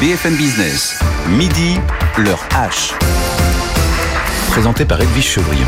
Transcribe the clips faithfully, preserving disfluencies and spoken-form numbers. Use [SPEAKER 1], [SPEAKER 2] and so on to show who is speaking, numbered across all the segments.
[SPEAKER 1] B F M Business, midi, l'heure H. Présenté par Edwige Chevrillon.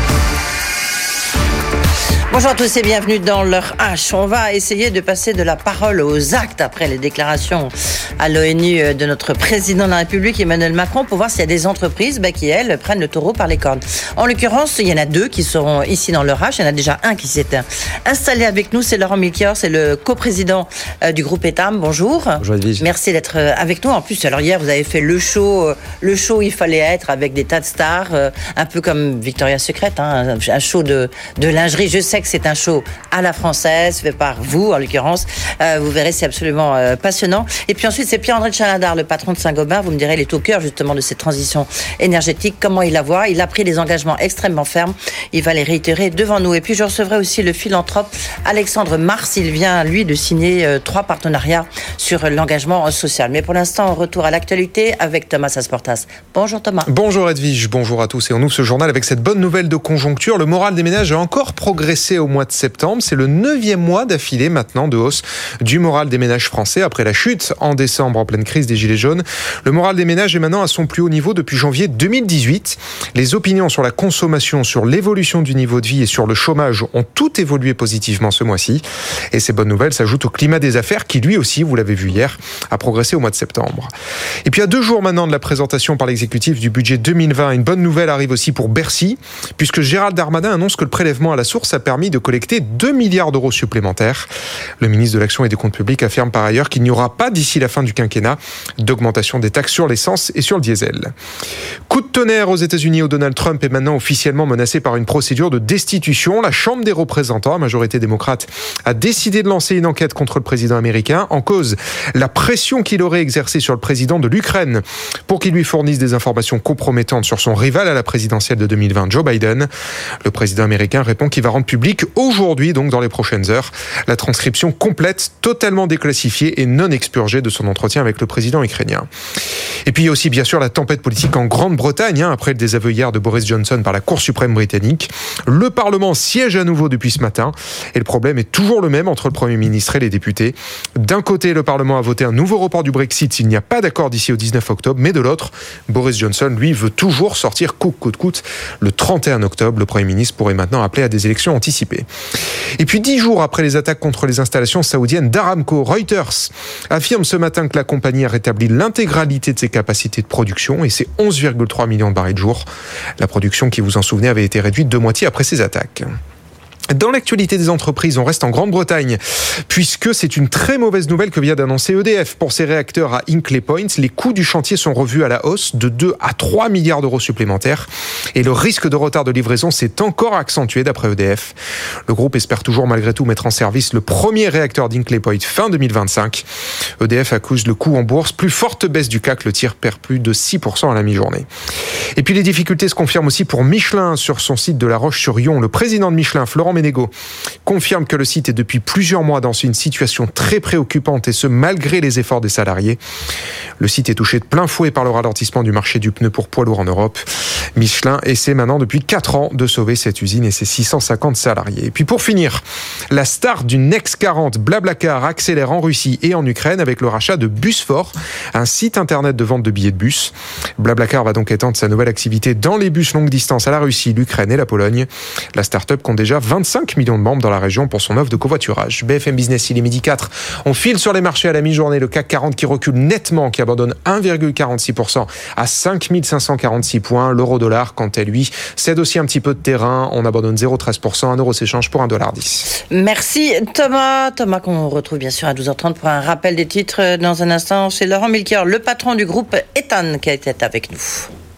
[SPEAKER 2] Bonjour à tous et bienvenue dans l'heure H. On va essayer de passer de la parole aux actes après les déclarations à l'ONU de notre président de la République, Emmanuel Macron, pour voir s'il y a des entreprises bah, qui, elles, prennent le taureau par les cornes. En l'occurrence, il y en a deux qui seront ici dans l'heure H. Il y en a déjà un qui s'est installé avec nous, c'est Laurent Milchior, c'est le coprésident euh, du groupe Etam. Bonjour.
[SPEAKER 3] Bonjour Edwige.
[SPEAKER 2] Merci d'être avec nous. En plus, alors hier, vous avez fait le show, euh, le show il fallait être avec des tas de stars, euh, un peu comme Victoria's Secret, hein, un show de, de lingerie. Je sais que c'est un show à la française, fait par vous en l'occurrence. Euh, vous verrez, c'est absolument euh, passionnant. Et puis ensuite, c'est Pierre-André de Chalindar, le patron de Saint-Gobain. Vous me direz, il est au cœur justement de cette transition énergétique. Comment il la voit? Il a pris des engagements extrêmement fermes. Il va les réitérer devant nous. Et puis je recevrai aussi le philanthrope Alexandre Mars. Il vient, lui, de signer euh, trois partenariats sur l'engagement social. Mais pour l'instant, retour à l'actualité avec Thomas Asportas. Bonjour Thomas.
[SPEAKER 3] Bonjour Edwige, bonjour à tous. Et on ouvre ce journal avec cette bonne nouvelle de conjoncture. Le moral des ménages a encore progressé au mois de septembre. C'est le neuvième mois d'affilée maintenant de hausse du moral des ménages français après la chute en décembre en pleine crise des Gilets jaunes. Le moral des ménages est maintenant à son plus haut niveau depuis janvier deux mille dix-huit. Les opinions sur la consommation, sur l'évolution du niveau de vie et sur le chômage ont toutes évolué positivement ce mois-ci. Et ces bonnes nouvelles s'ajoutent au climat des affaires qui lui aussi, vous l'avez vu hier, a progressé au mois de septembre. Et puis à deux jours maintenant de la présentation par l'exécutif du budget deux mille vingt, une bonne nouvelle arrive aussi pour Bercy, puisque Gérald Darmanin annonce que le prélèvement à la source a permis de collecter deux milliards d'euros supplémentaires. Le ministre de l'Action et des Comptes Publics affirme par ailleurs qu'il n'y aura pas d'ici la fin du quinquennat d'augmentation des taxes sur l'essence et sur le diesel. Coup de tonnerre aux États-Unis où Donald Trump est maintenant officiellement menacé par une procédure de destitution. La Chambre des représentants, à majorité démocrate, a décidé de lancer une enquête contre le président américain. En cause, la pression qu'il aurait exercée sur le président de l'Ukraine pour qu'il lui fournisse des informations compromettantes sur son rival à la présidentielle de deux mille vingt, Joe Biden. Le président américain répond qu'il va rendre public aujourd'hui, donc dans les prochaines heures, la transcription complète, totalement déclassifiée et non expurgée de son entretien avec le président ukrainien. Et puis il y a aussi bien sûr la tempête politique en Grande-Bretagne, hein, après le désaveu hier de Boris Johnson par la Cour suprême britannique. Le Parlement siège à nouveau depuis ce matin et le problème est toujours le même entre le Premier ministre et les députés. D'un côté, le Parlement a voté un nouveau report du Brexit s'il n'y a pas d'accord d'ici au dix-neuf octobre, mais de l'autre, Boris Johnson, lui, veut toujours sortir coûte que coûte. Le trente et un octobre, le Premier ministre pourrait maintenant appeler à des élections anticipées. Et puis dix jours après les attaques contre les installations saoudiennes d'Aramco, Reuters affirme ce matin que la compagnie a rétabli l'intégralité de ses capacités de production et ses onze virgule trois millions de barils jour. La production, qui vous en souvenez, avait été réduite de moitié après ces attaques. Dans l'actualité des entreprises, on reste en Grande-Bretagne, puisque c'est une très mauvaise nouvelle que vient d'annoncer E D F. Pour ses réacteurs à Hinkley Point, les coûts du chantier sont revus à la hausse de deux à trois milliards d'euros supplémentaires. Et le risque de retard de livraison s'est encore accentué d'après E D F. Le groupe espère toujours malgré tout mettre en service le premier réacteur d'Hinkley Point fin deux mille vingt-cinq. E D F accuse le coût en bourse, plus forte baisse du C A C, le titre perd plus de six pour cent à la mi-journée. Et puis les difficultés se confirment aussi pour Michelin sur son site de La Roche-sur-Yon. Le président de Michelin, Florent Ménégo, confirme que le site est depuis plusieurs mois dans une situation très préoccupante et ce malgré les efforts des salariés. Le site est touché de plein fouet par le ralentissement du marché du pneu pour poids lourds en Europe. Michelin essaie maintenant depuis quatre ans de sauver cette usine et ses six cent cinquante salariés. Et puis pour finir, la star du Next quarante, Blablacar, accélère en Russie et en Ukraine avec le rachat de Busfor, un site internet de vente de billets de bus. Blablacar va donc étendre sa nouvelle activité dans les bus longue distance à la Russie, l'Ukraine et la Pologne. La start-up compte déjà vingt-cinq millions de membres dans la région pour son offre de covoiturage. B F M Business, il est midi quatre. On file sur les marchés à la mi-journée. Le C A C quarante qui recule nettement, qui abandonne un virgule quarante-six pour cent à cinq mille cinq cent quarante-six points. L'euro-dollar, quant à lui, cède aussi un petit peu de terrain. On abandonne zéro virgule treize pour cent. Un euro s'échange pour un dollar dix.
[SPEAKER 2] Merci Thomas. Thomas qu'on retrouve bien sûr à douze heures trente pour un rappel des titres dans un instant. C'est Laurent Milchior, le patron du groupe Etam, qui a été avec nous.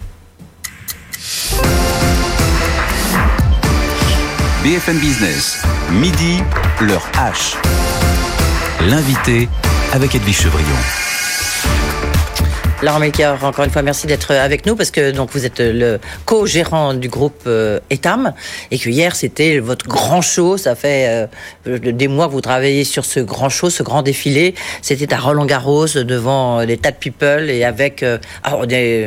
[SPEAKER 1] B F M Business, midi, l'heure H. L'invité avec Edwige Chevrillon.
[SPEAKER 2] Laurent Milchior, encore une fois, merci d'être avec nous parce que donc vous êtes le co-gérant du groupe euh, Etam et que hier c'était votre grand show. Ça fait euh, des mois que vous travaillez sur ce grand show, ce grand défilé. C'était à Roland-Garros devant des tas de people et avec euh, alors des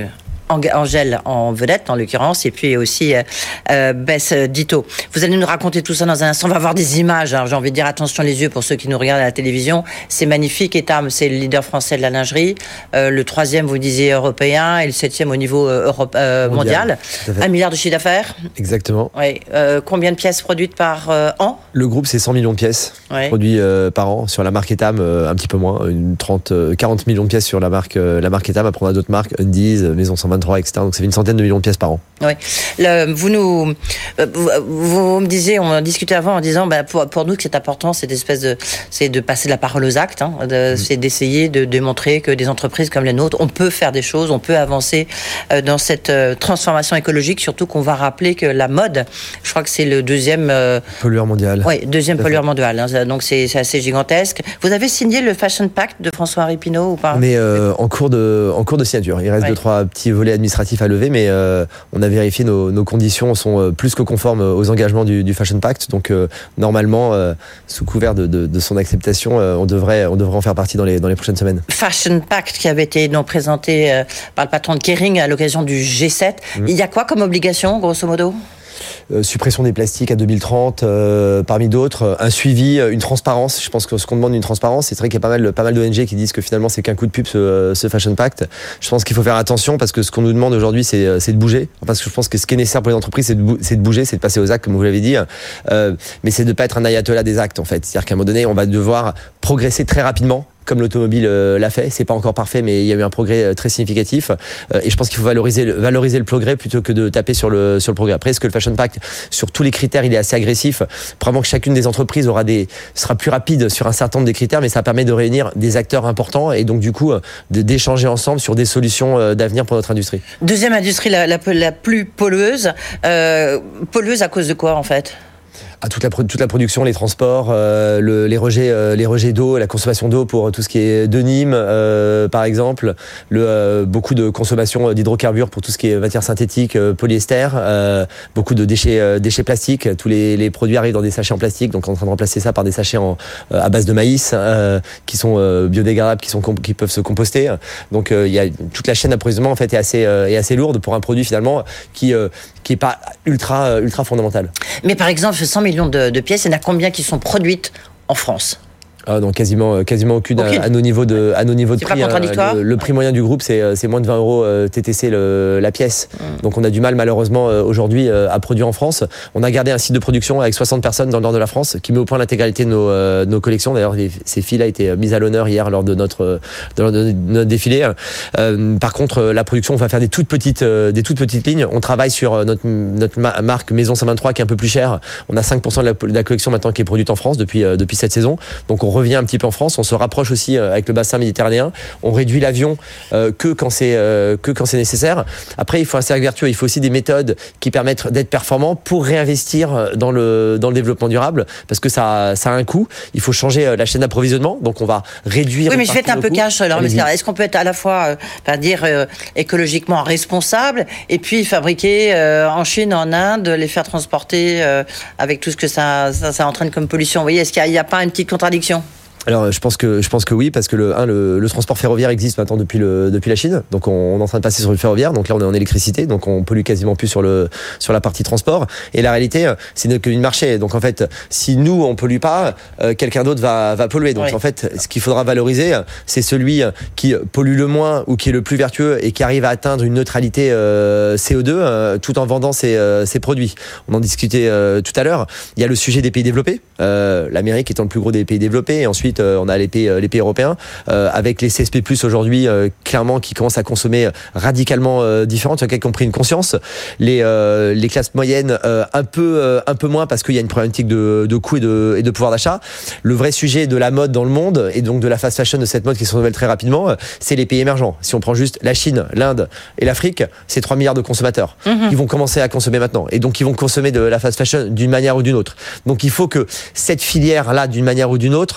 [SPEAKER 2] Angèle en vedette, en l'occurrence, et puis aussi euh, Bess Ditto. Vous allez nous raconter tout ça dans un instant. On va voir des images. Hein. J'ai envie de dire attention les yeux pour ceux qui nous regardent à la télévision. C'est magnifique. Etam, c'est le leader français de la lingerie. Euh, le troisième, vous disiez européen, et le septième au niveau euh, Europe, euh, mondial. mondial. Un milliard de chiffre d'affaires.
[SPEAKER 4] Exactement.
[SPEAKER 2] Oui. Euh, combien de pièces produites par euh, an?
[SPEAKER 4] Le groupe, c'est cent millions de pièces oui. produits euh, par an. Sur la marque Etam, euh, un petit peu moins, une trente, quarante millions de pièces sur la marque, euh, la marque Etam. Après, on a d'autres marques, Undies, Maison cent vingt-trois, et cetera. Donc, ça fait une centaine de millions de pièces par an.
[SPEAKER 2] Oui. Le, vous nous, vous, vous me disiez, on discutait avant en disant, bah, pour, pour nous, que c'est important, cette espèce de, c'est de passer de la parole aux actes, hein, de, mmh. c'est d'essayer de démontrer que des entreprises comme les nôtres, on peut faire des choses, on peut avancer euh, dans cette euh, transformation écologique, surtout qu'on va rappeler que la mode, je crois que c'est le deuxième euh,
[SPEAKER 4] pollueur mondial.
[SPEAKER 2] Oui, deuxième pollueur mondial. Hein, donc c'est, c'est assez gigantesque. Vous avez signé le Fashion Pact de François-Henri Pinault ou pas?
[SPEAKER 4] On est euh, en cours de en cours de signature. Il reste ouais. deux trois petits volets administratifs à lever, mais euh, on a vérifié nos, nos conditions sont plus que conformes aux engagements du, du Fashion Pact. Donc euh, normalement, euh, sous couvert de, de, de son acceptation, euh, on devrait on devrait en faire partie dans les dans les prochaines semaines.
[SPEAKER 2] Fashion Pact qui avait été donc présenté euh, par le patron de Kering à l'occasion du G sept. Mmh. Il y a quoi comme obligation, grosso modo?
[SPEAKER 4] Euh, suppression des plastiques à deux mille trente, euh, parmi d'autres, un suivi, une transparence. Je pense que ce qu'on demande, une transparence. C'est vrai qu'il y a pas mal, pas mal d'O N G qui disent que finalement c'est qu'un coup de pub ce, ce Fashion Pact. Je pense qu'il faut faire attention parce que ce qu'on nous demande aujourd'hui, c'est, c'est de bouger. Parce que je pense que ce qui est nécessaire pour les entreprises, c'est de, bou- c'est de bouger, c'est de passer aux actes, comme vous l'avez dit. Euh, mais c'est de ne pas être un ayatollah des actes, en fait. C'est-à-dire qu'à un moment donné, on va devoir progresser très rapidement. Comme l'automobile euh, l'a fait, c'est pas encore parfait, mais il y a eu un progrès euh, très significatif. Euh, et je pense qu'il faut valoriser le, valoriser le progrès plutôt que de taper sur le sur le progrès. Après, est-ce que le Fashion Pact, sur tous les critères, il est assez agressif? Probablement que chacune des entreprises aura des sera plus rapide sur un certain nombre des critères, mais ça permet de réunir des acteurs importants et donc du coup de, d'échanger ensemble sur des solutions euh, d'avenir pour notre industrie.
[SPEAKER 2] Deuxième industrie la, la, la plus pollueuse, euh, pollueuse à cause de quoi en fait?
[SPEAKER 4] À toute la toute la production, les transports, euh, le, les rejets, euh, les rejets d'eau, la consommation d'eau pour tout ce qui est de Nîmes, euh, par exemple, le euh, beaucoup de consommation d'hydrocarbures pour tout ce qui est matière synthétique, euh, polyester, euh, beaucoup de déchets, euh, déchets plastiques. Tous les, les produits arrivent dans des sachets en plastique, donc on est en train de remplacer ça par des sachets en, euh, à base de maïs euh, qui sont euh, biodégradables, qui sont qui peuvent se composter. Donc euh, il y a toute la chaîne d'approvisionnement en fait est assez euh, est assez lourde pour un produit finalement qui euh, qui est pas ultra ultra fondamental.
[SPEAKER 2] Mais par exemple, cent millions de, de pièces, il y en a combien qui sont produites en France?
[SPEAKER 4] Ah non, quasiment, quasiment aucune, aucune. À, à nos niveaux de, à nos niveaux de
[SPEAKER 2] c'est
[SPEAKER 4] prix.
[SPEAKER 2] Pas contradictoire.
[SPEAKER 4] Le, le prix moyen du groupe, c'est, c'est moins de vingt euros T T C le, la pièce. Mmh. Donc on a du mal malheureusement aujourd'hui à produire en France. On a gardé un site de production avec soixante personnes dans le nord de la France qui met au point l'intégralité de nos, euh, nos collections. D'ailleurs, les, ces filles-là étaient mises à l'honneur hier lors de notre, de notre défilé. Euh, par contre, la production, on va faire des toutes petites, euh, des toutes petites lignes. On travaille sur notre, notre marque Maison cent vingt-trois qui est un peu plus chère. On a cinq pour cent de la, de la collection maintenant qui est produite en France depuis, euh, depuis cette saison. Donc on revient un petit peu en France. On se rapproche aussi avec le bassin méditerranéen. On réduit l'avion euh, que quand c'est euh, que quand c'est nécessaire. Après, il faut un cercle vertueux. Il faut aussi des méthodes qui permettent d'être performants pour réinvestir dans le dans le développement durable, parce que ça ça a un coût. Il faut changer la chaîne d'approvisionnement. Donc, on va réduire.
[SPEAKER 2] Oui, mais je vais être un peu cash. Alors, est-ce qu'on peut être à la fois, euh, dire euh, écologiquement responsable et puis fabriquer euh, en Chine, en Inde, les faire transporter euh, avec tout ce que ça, ça ça entraîne comme pollution? Vous voyez, est-ce qu'il n'y a, a pas une petite contradiction?
[SPEAKER 4] Alors je pense que je pense que oui, parce que le un le, le transport ferroviaire existe maintenant depuis le depuis la Chine, donc on, on est en train de passer sur le ferroviaire, donc là on est en électricité, donc on pollue quasiment plus sur le sur la partie transport. Et la réalité, c'est que une marché. Donc en fait, si nous on pollue pas, euh, quelqu'un d'autre va va polluer. Donc oui. En fait, ce qu'il faudra valoriser, c'est celui qui pollue le moins ou qui est le plus vertueux et qui arrive à atteindre une neutralité euh, C O deux euh, tout en vendant ses euh, ses produits. On en discutait euh, tout à l'heure. Il y a le sujet des pays développés, euh, l'Amérique étant le plus gros des pays développés, et ensuite on a les pays, les pays européens euh, avec les C S P plus aujourd'hui euh, clairement qui commencent à consommer radicalement euh, différentes, il y a qui ont pris une conscience, les euh, les classes moyennes euh, un peu euh, un peu moins parce qu'il y a une problématique de de coût et de et de pouvoir d'achat. Le vrai sujet de la mode dans le monde et donc de la fast fashion, de cette mode qui se renouvelle très rapidement, c'est les pays émergents. Si on prend juste la Chine, l'Inde et l'Afrique, c'est trois milliards de consommateurs mmh. qui vont commencer à consommer maintenant, et donc ils vont consommer de la fast fashion d'une manière ou d'une autre. Donc il faut que cette filière là d'une manière ou d'une autre soit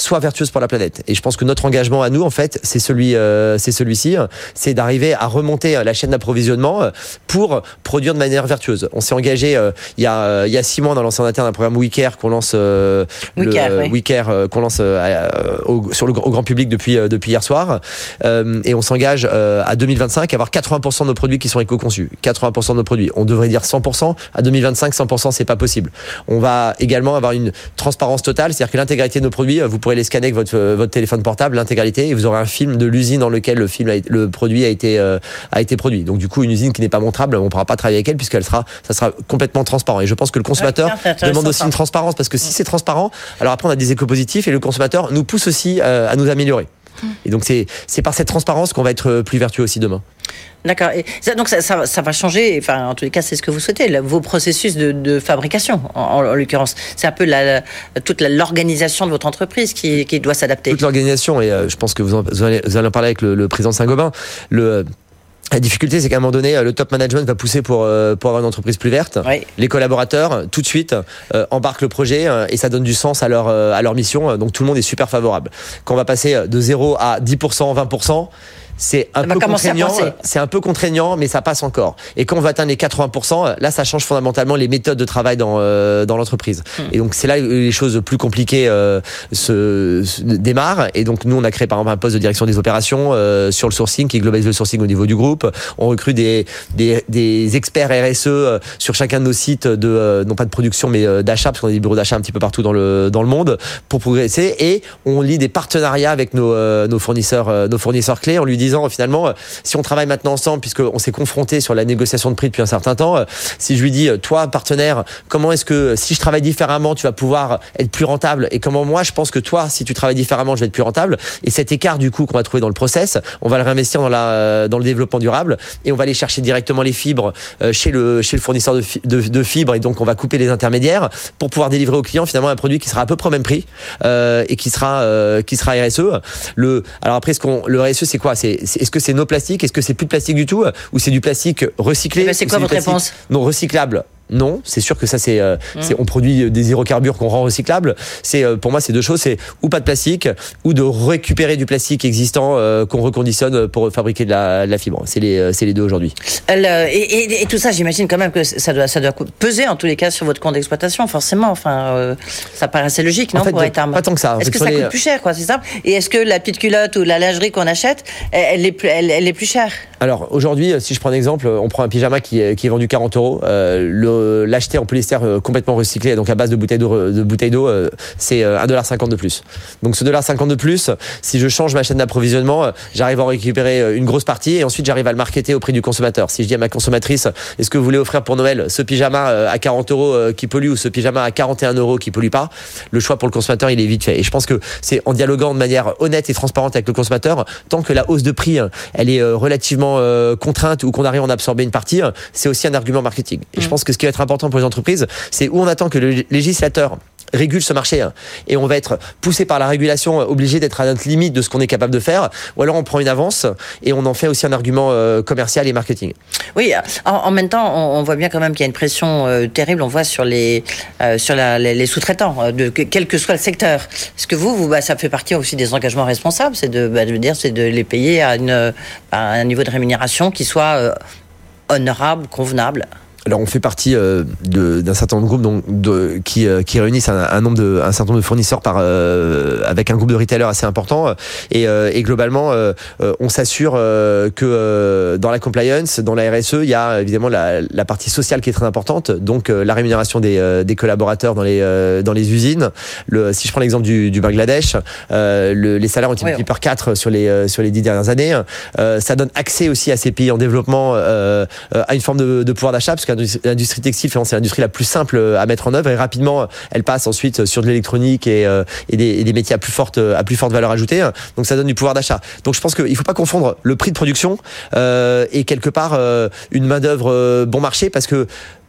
[SPEAKER 4] soit vertueuse pour la planète. Et je pense que notre engagement à nous, en fait, c'est celui, euh, c'est celui-ci, c'est d'arriver à remonter la chaîne d'approvisionnement pour produire de manière vertueuse. On s'est engagé euh, il y a il y a six mois dans l'ancien interne un programme WeCare qu'on lance euh,
[SPEAKER 2] WeCare,
[SPEAKER 4] le
[SPEAKER 2] oui.
[SPEAKER 4] WeCare euh, qu'on lance euh, au, sur le au grand public depuis euh, depuis hier soir. Euh, et on s'engage euh, à deux mille vingt-cinq à avoir quatre-vingts pour cent de nos produits qui sont éco-conçus. quatre-vingts pour cent de nos produits. On devrait dire cent pour cent. À deux mille vingt-cinq, cent pour cent, c'est pas possible. On va également avoir une transparence totale, c'est-à-dire que l'intégralité de nos produits, vous pourrez les scanner avec votre votre téléphone portable, l'intégralité, et vous aurez un film de l'usine dans lequel le film a, le produit a été euh, a été produit. Donc du coup, une usine qui n'est pas montrable, on ne pourra pas travailler avec elle puisqu'elle sera ça sera complètement transparent. Et je pense que le consommateur
[SPEAKER 2] ouais,
[SPEAKER 4] demande aussi une transparence, parce que si c'est transparent, alors après on a des éco-positifs et le consommateur nous pousse aussi euh, à nous améliorer. Et donc c'est c'est par cette transparence qu'on va être plus vertueux aussi demain.
[SPEAKER 2] D'accord. Et ça, donc ça, ça, ça va changer. Enfin, en tous les cas, c'est ce que vous souhaitez. Là, vos processus de, de fabrication, en, en l'occurrence, c'est un peu la, la, toute la, l'organisation de votre entreprise qui, qui doit s'adapter.
[SPEAKER 4] Toute l'organisation, et euh, je pense que vous, en, vous, allez, vous allez en parler avec le, le président de Saint-Gobain. Le La difficulté, c'est qu'à un moment donné, le top management va pousser pour euh, pour avoir une entreprise plus verte.
[SPEAKER 2] Oui.
[SPEAKER 4] Les collaborateurs, tout de suite, euh, embarquent le projet euh, et ça donne du sens à leur euh, à leur mission. Donc tout le monde est super favorable. Quand on va passer de zéro à dix pour cent, vingt pour cent, c'est un peu contraignant. C'est un peu contraignant, mais ça passe encore. Et quand on va atteindre les quatre-vingts pour cent, là, ça change fondamentalement les méthodes de travail dans euh, dans l'entreprise. Mmh. Et donc c'est là où les choses plus compliquées euh, se, se démarrent. Et donc nous, on a créé par exemple un poste de direction des opérations euh, sur le sourcing, qui globalise le sourcing au niveau du groupe. On recrute des des, des experts R S E euh, sur chacun de nos sites de euh, non pas de production mais euh, d'achat, parce qu'on a des bureaux d'achat un petit peu partout dans le dans le monde pour progresser. Et on lie des partenariats avec nos euh, nos fournisseurs euh, nos fournisseurs clés en lui disant disant finalement, si on travaille maintenant ensemble, puisqu'on s'est confronté sur la négociation de prix depuis un certain temps, si je lui dis, toi partenaire, comment est-ce que si je travaille différemment, tu vas pouvoir être plus rentable, et comment moi je pense que toi, si tu travailles différemment, je vais être plus rentable, et cet écart du coup qu'on va trouver dans le process, on va le réinvestir dans la dans le développement durable, et on va aller chercher directement les fibres chez le chez le fournisseur de, fi, de, de fibres, et donc on va couper les intermédiaires pour pouvoir délivrer au client finalement un produit qui sera à peu près au même prix euh, et qui sera euh, qui sera R S E. Le alors après ce qu'on le R S E c'est quoi, c'est, c'est est-ce que c'est no plastique, est-ce que c'est plus de plastique du tout, ou c'est du plastique recyclé?
[SPEAKER 2] Ben c'est quoi votre réponse?
[SPEAKER 4] Non recyclable. Non, c'est sûr que ça c'est, euh, mmh. c'est on produit des hydrocarbures qu'on rend recyclables. C'est euh, pour moi c'est deux choses, c'est ou pas de plastique ou de récupérer du plastique existant euh, qu'on reconditionne pour fabriquer de la, de la fibre. C'est les c'est les deux aujourd'hui.
[SPEAKER 2] Euh, et, et, et tout ça, j'imagine quand même que ça doit ça doit peser en tous les cas sur votre compte d'exploitation forcément. Enfin, euh, ça paraît assez logique, non?
[SPEAKER 4] En fait,
[SPEAKER 2] pour être
[SPEAKER 4] pas tant que ça.
[SPEAKER 2] Est-ce que ça
[SPEAKER 4] les...
[SPEAKER 2] coûte plus cher, quoi? C'est ça. Et est-ce que la petite culotte ou la lingerie qu'on achète, elle est plus elle, elle est plus chère?
[SPEAKER 4] Alors aujourd'hui, si je prends un exemple, on prend un pyjama qui est, qui est vendu quarante euros. Euh, le, l'acheter en polyester complètement recyclé, donc à base de bouteilles d'eau, de bouteilles d'eau, euh, c'est un dollar cinquante de plus. Donc ce un dollar cinquante de plus, si je change ma chaîne d'approvisionnement, j'arrive à en récupérer une grosse partie et ensuite j'arrive à le marketer au prix du consommateur. Si je dis à ma consommatrice, est-ce que vous voulez offrir pour Noël ce pyjama à quarante euros qui pollue ou ce pyjama à quarante et un euros qui pollue pas, le choix pour le consommateur il est vite fait. Et je pense que c'est en dialoguant de manière honnête et transparente avec le consommateur, tant que la hausse de prix elle est relativement contrainte ou qu'on arrive à en absorber une partie, c'est aussi un argument marketing. Et mmh. je pense que ce qui va être important pour les entreprises, c'est où on attend que le législateur régule ce marché et on va être poussé par la régulation, obligé d'être à notre limite de ce qu'on est capable de faire, ou alors on prend une avance et on en fait aussi un argument euh, commercial et marketing.
[SPEAKER 2] Oui, en, en même temps, on, on voit bien quand même qu'il y a une pression euh, terrible, on voit sur les euh, sur la, les, les sous-traitants, de quel que soit le secteur. Est-ce que vous, vous bah, ça fait partie aussi des engagements responsables, c'est de, bah, de dire, c'est de les payer à, une, à un niveau de rémunération qui soit euh, honorable, convenable?
[SPEAKER 4] Alors on fait partie euh, de, d'un certain nombre de groupes donc, de, qui, euh, qui réunissent un, un nombre de un certain nombre de fournisseurs par euh, avec un groupe de retailers assez important et, euh, et globalement euh, on s'assure euh, que euh, dans la compliance, dans la R S E, il y a évidemment la, la partie sociale qui est très importante, donc euh, la rémunération des, euh, des collaborateurs dans les euh, dans les usines. Le, si je prends l'exemple du, du Bangladesh, euh, le, les salaires ont été multipliés par quatre sur les euh, sur les dix dernières années. Euh, ça donne accès aussi à ces pays en développement euh, à une forme de, de pouvoir d'achat, parce que l'industrie textile, c'est l'industrie la plus simple à mettre en œuvre et rapidement elle passe ensuite sur de l'électronique et, euh, et, des, et des métiers à plus forte à plus forte valeur ajoutée. Donc ça donne du pouvoir d'achat. Donc je pense qu'il faut pas confondre le prix de production euh, et quelque part euh, une main d'œuvre euh, bon marché, parce que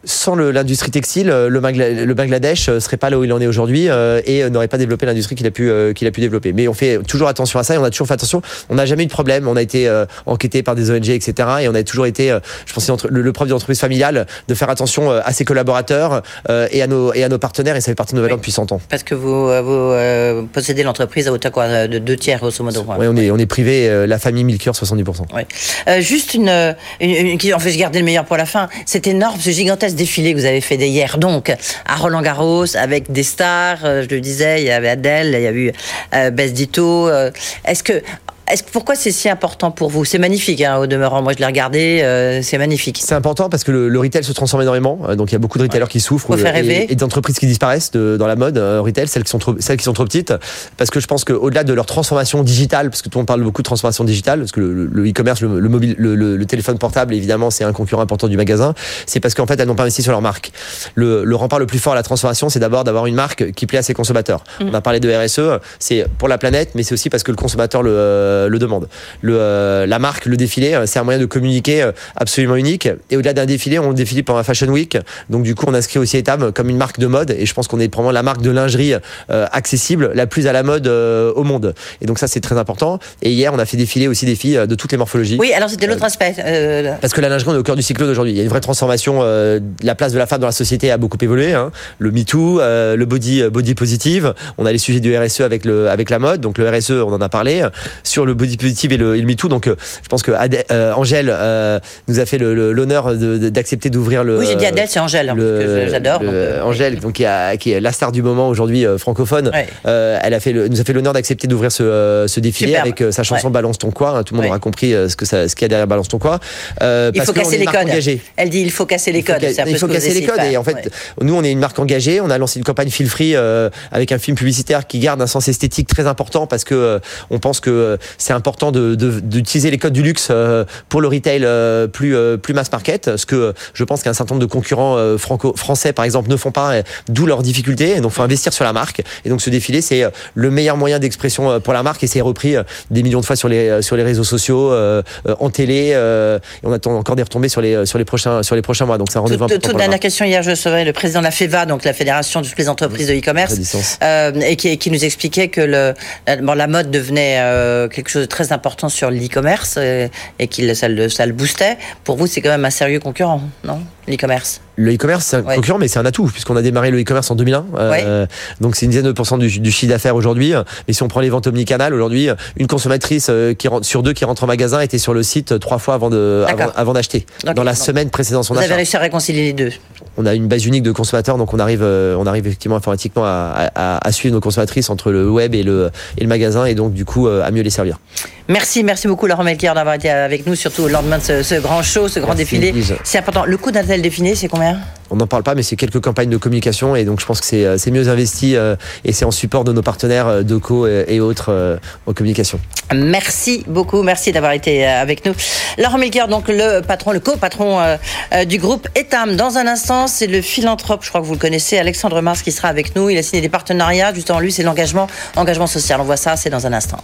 [SPEAKER 4] sans le, l'industrie textile, le, Bangla, le Bangladesh serait pas là où il en est aujourd'hui euh, et n'aurait pas développé l'industrie qu'il a pu euh, qu'il a pu développer. Mais on fait toujours attention à ça et on a toujours fait attention. On n'a jamais eu de problème. On a été euh, enquêté par des O N G, et cetera. Et on a toujours été, euh, je pense, le, le propre d'une entreprise familiale, de faire attention euh, à ses collaborateurs euh, et à nos et à nos partenaires. Et ça fait partie de nos valeurs
[SPEAKER 2] oui.
[SPEAKER 4] depuis cent ans.
[SPEAKER 2] Parce que vous, vous euh, possédez l'entreprise à hauteur quoi, de deux tiers, grosso modo.
[SPEAKER 4] Oui, on est on est privé. Euh, la famille Milker, soixante-dix pour cent.
[SPEAKER 2] Oui. Euh, juste une, une, une, en fait, je gardais le meilleur pour la fin. C'est énorme, ce gigantesque défilé que vous avez fait hier, donc à Roland-Garros, avec des stars. Euh, je le disais, il y avait Adèle, il y a eu euh, Bess Ditto. Euh, est-ce que Est-ce que, pourquoi c'est si important pour vous? C'est magnifique, hein, au demeurant. Moi, je l'ai regardé, euh, c'est magnifique.
[SPEAKER 4] C'est important parce que le, le retail se transforme énormément. Donc, il y a beaucoup de retailers ouais. qui souffrent.
[SPEAKER 2] Faut faire rêver.
[SPEAKER 4] Et, et d'entreprises qui disparaissent de, dans la mode euh, retail, celles qui sont trop, celles qui sont trop petites. Parce que je pense qu'au-delà de leur transformation digitale, parce que tout le monde parle beaucoup de transformation digitale, parce que le, le e-commerce, le, le mobile, le, le, le téléphone portable, évidemment, c'est un concurrent important du magasin. C'est parce qu'en fait, elles n'ont pas investi sur leur marque. Le, le rempart le plus fort à la transformation, c'est d'abord d'avoir une marque qui plaît à ses consommateurs. Mmh. On a parlé de R S E, c'est pour la planète, mais c'est aussi parce que le consommateur le, euh, le demande. Le, euh, la marque, le défilé, c'est un moyen de communiquer absolument unique. Et au-delà d'un défilé, on défile pendant la Fashion Week. Donc du coup, on inscrit aussi Etam comme une marque de mode. Et je pense qu'on est probablement la marque de lingerie euh, accessible, la plus à la mode euh, au monde. Et donc ça, c'est très important. Et hier, on a fait défiler aussi des filles de toutes les morphologies.
[SPEAKER 2] Oui, alors c'était l'autre euh, aspect. Euh... Parce
[SPEAKER 4] que la lingerie, on est au cœur du cyclone aujourd'hui. Il y a une vraie transformation. Euh, la place de la femme dans la société a beaucoup évolué. Hein. Le MeToo, euh, le body, body positive. On a les sujets du R S E avec le avec la mode. Donc le R S E, on en a parlé. Sur le body positive et le, et le MeToo. Donc, euh, je pense que Adèle, euh, Angèle euh, nous a fait le, le, l'honneur de, de, d'accepter d'ouvrir le.
[SPEAKER 2] Oui, j'ai dit Adèle, c'est Angèle,
[SPEAKER 4] le,
[SPEAKER 2] que j'adore.
[SPEAKER 4] Le,
[SPEAKER 2] donc, euh,
[SPEAKER 4] Angèle, donc qui, a, qui est la star du moment aujourd'hui euh, francophone. Ouais. Euh, elle a fait, le, nous a fait l'honneur d'accepter d'ouvrir ce, euh, ce défilé Superbe. Avec euh, sa chanson ouais. Balance ton quoi. Hein, tout le monde ouais. aura compris euh, ce que ça, ce qu'il y a derrière Balance ton quoi.
[SPEAKER 2] Euh, il faut casser les codes. Engagée. Elle dit il faut casser les codes.
[SPEAKER 4] Il faut, ca- il faut casser les codes. Et en fait, ouais. nous, on est une marque engagée. On a lancé une campagne Feel Free euh, avec un film publicitaire qui garde un sens esthétique très important parce que euh, on pense que euh, c'est important de, de, d'utiliser les codes du luxe euh, pour le retail euh, plus euh, plus mass market, ce que euh, je pense qu'un certain nombre de concurrents euh, franco français par exemple ne font pas, euh, d'où leurs difficultés. Et donc, faut investir sur la marque. Et donc, ce défilé, c'est euh, le meilleur moyen d'expression euh, pour la marque et c'est repris euh, des millions de fois sur les euh, sur les réseaux sociaux, euh, euh, en télé. Euh, et on attend encore des retombées sur les sur les prochains sur les prochains mois. Donc, c'est un rendez-vous important.
[SPEAKER 2] Toute, toute dernière question. Hier, je recevais le président de la FEVA, donc la Fédération de toutes les entreprises de e-commerce, euh, et qui, qui nous expliquait que le bon, la mode devenait euh, quelque chose de très important sur l'e-commerce. Euh, et qu'il ça le, ça le boostait. Pour vous, c'est quand même un sérieux concurrent, non, l'e-commerce? Le
[SPEAKER 4] e-commerce, c'est un ouais. concurrent, mais c'est un atout, puisqu'on a démarré le e-commerce en deux mille un.
[SPEAKER 2] Ouais.
[SPEAKER 4] Euh, donc, c'est une dizaine de pourcents du, du chiffre d'affaires aujourd'hui. Mais si on prend les ventes omnicanales, aujourd'hui, une consommatrice qui rentre, sur deux qui rentre en magasin était sur le site trois fois avant, de, avant, avant d'acheter, okay. dans la donc, semaine précédant son
[SPEAKER 2] vous
[SPEAKER 4] achat.
[SPEAKER 2] Vous avez réussi à réconcilier les deux?
[SPEAKER 4] On a une base unique de consommateurs, donc on arrive, on arrive effectivement informatiquement à, à, à suivre nos consommatrices entre le web et le, et le magasin, et donc du coup à mieux les servir.
[SPEAKER 2] Merci, merci beaucoup Laurent Melchior d'avoir été avec nous, surtout au lendemain de ce, ce grand show, ce grand merci, défilé. Lise. C'est important. Le coût d'un tel défilé, c'est combien?
[SPEAKER 4] On n'en parle pas, mais c'est quelques campagnes de communication, et donc je pense que c'est, c'est mieux investi euh, et c'est en support de nos partenaires euh, Deco et, et autres euh, en communication.
[SPEAKER 2] Merci beaucoup, merci d'avoir été avec nous. Laurent Melchior, donc le patron, le co-patron euh, euh, du groupe Etam. Dans un instant, c'est le philanthrope, je crois que vous le connaissez, Alexandre Mars, qui sera avec nous. Il a signé des partenariats, juste en lui, c'est l'engagement, engagement social. On voit ça, c'est dans un instant.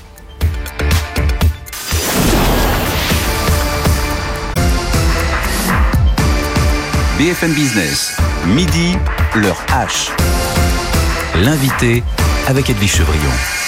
[SPEAKER 1] B F M Business, midi, l'heure H. L'invité avec Edwige Chevrillon.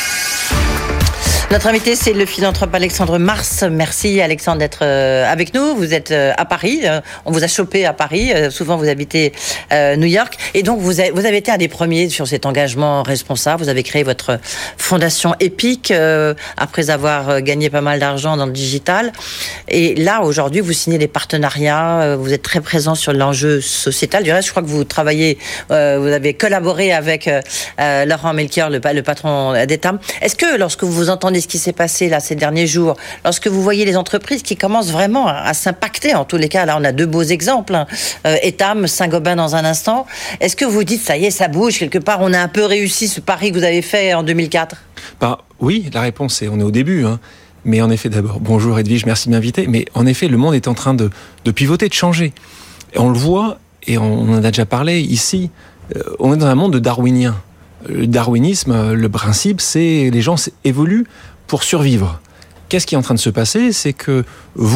[SPEAKER 2] Notre invité, c'est le philanthrope Alexandre Mars. Merci Alexandre d'être avec nous. Vous êtes à Paris. On vous a chopé à Paris. Souvent, vous habitez New York. Et donc, vous avez, vous avez été un des premiers sur cet engagement responsable. Vous avez créé votre fondation Epic euh, après avoir gagné pas mal d'argent dans le digital. Et là, aujourd'hui, vous signez des partenariats. Vous êtes très présent sur l'enjeu sociétal. Du reste, je crois que vous travaillez, euh, vous avez collaboré avec euh, Laurent Melchior, le, le patron d'Etam. Est-ce que lorsque vous vous entendez ce qui s'est passé là ces derniers jours, lorsque vous voyez les entreprises qui commencent vraiment à, à s'impacter, en tous les cas, là on a deux beaux exemples, hein. euh, Etam, Saint-Gobain dans un instant, est-ce que vous dites ça y est, ça bouge quelque part, on a un peu réussi ce pari que vous avez fait en deux mille quatre?
[SPEAKER 5] Bah, oui, la réponse est on est au début, hein. Mais en effet, d'abord, bonjour Edwige, merci de m'inviter, mais en effet, le monde est en train de, de pivoter, de changer. Et on le voit, et on, on en a déjà parlé ici, euh, on est dans un monde de darwinien. Le darwinisme, le principe, c'est les gens évoluent pour survivre. Qu'est-ce qui est en train de se passer? C'est que vous,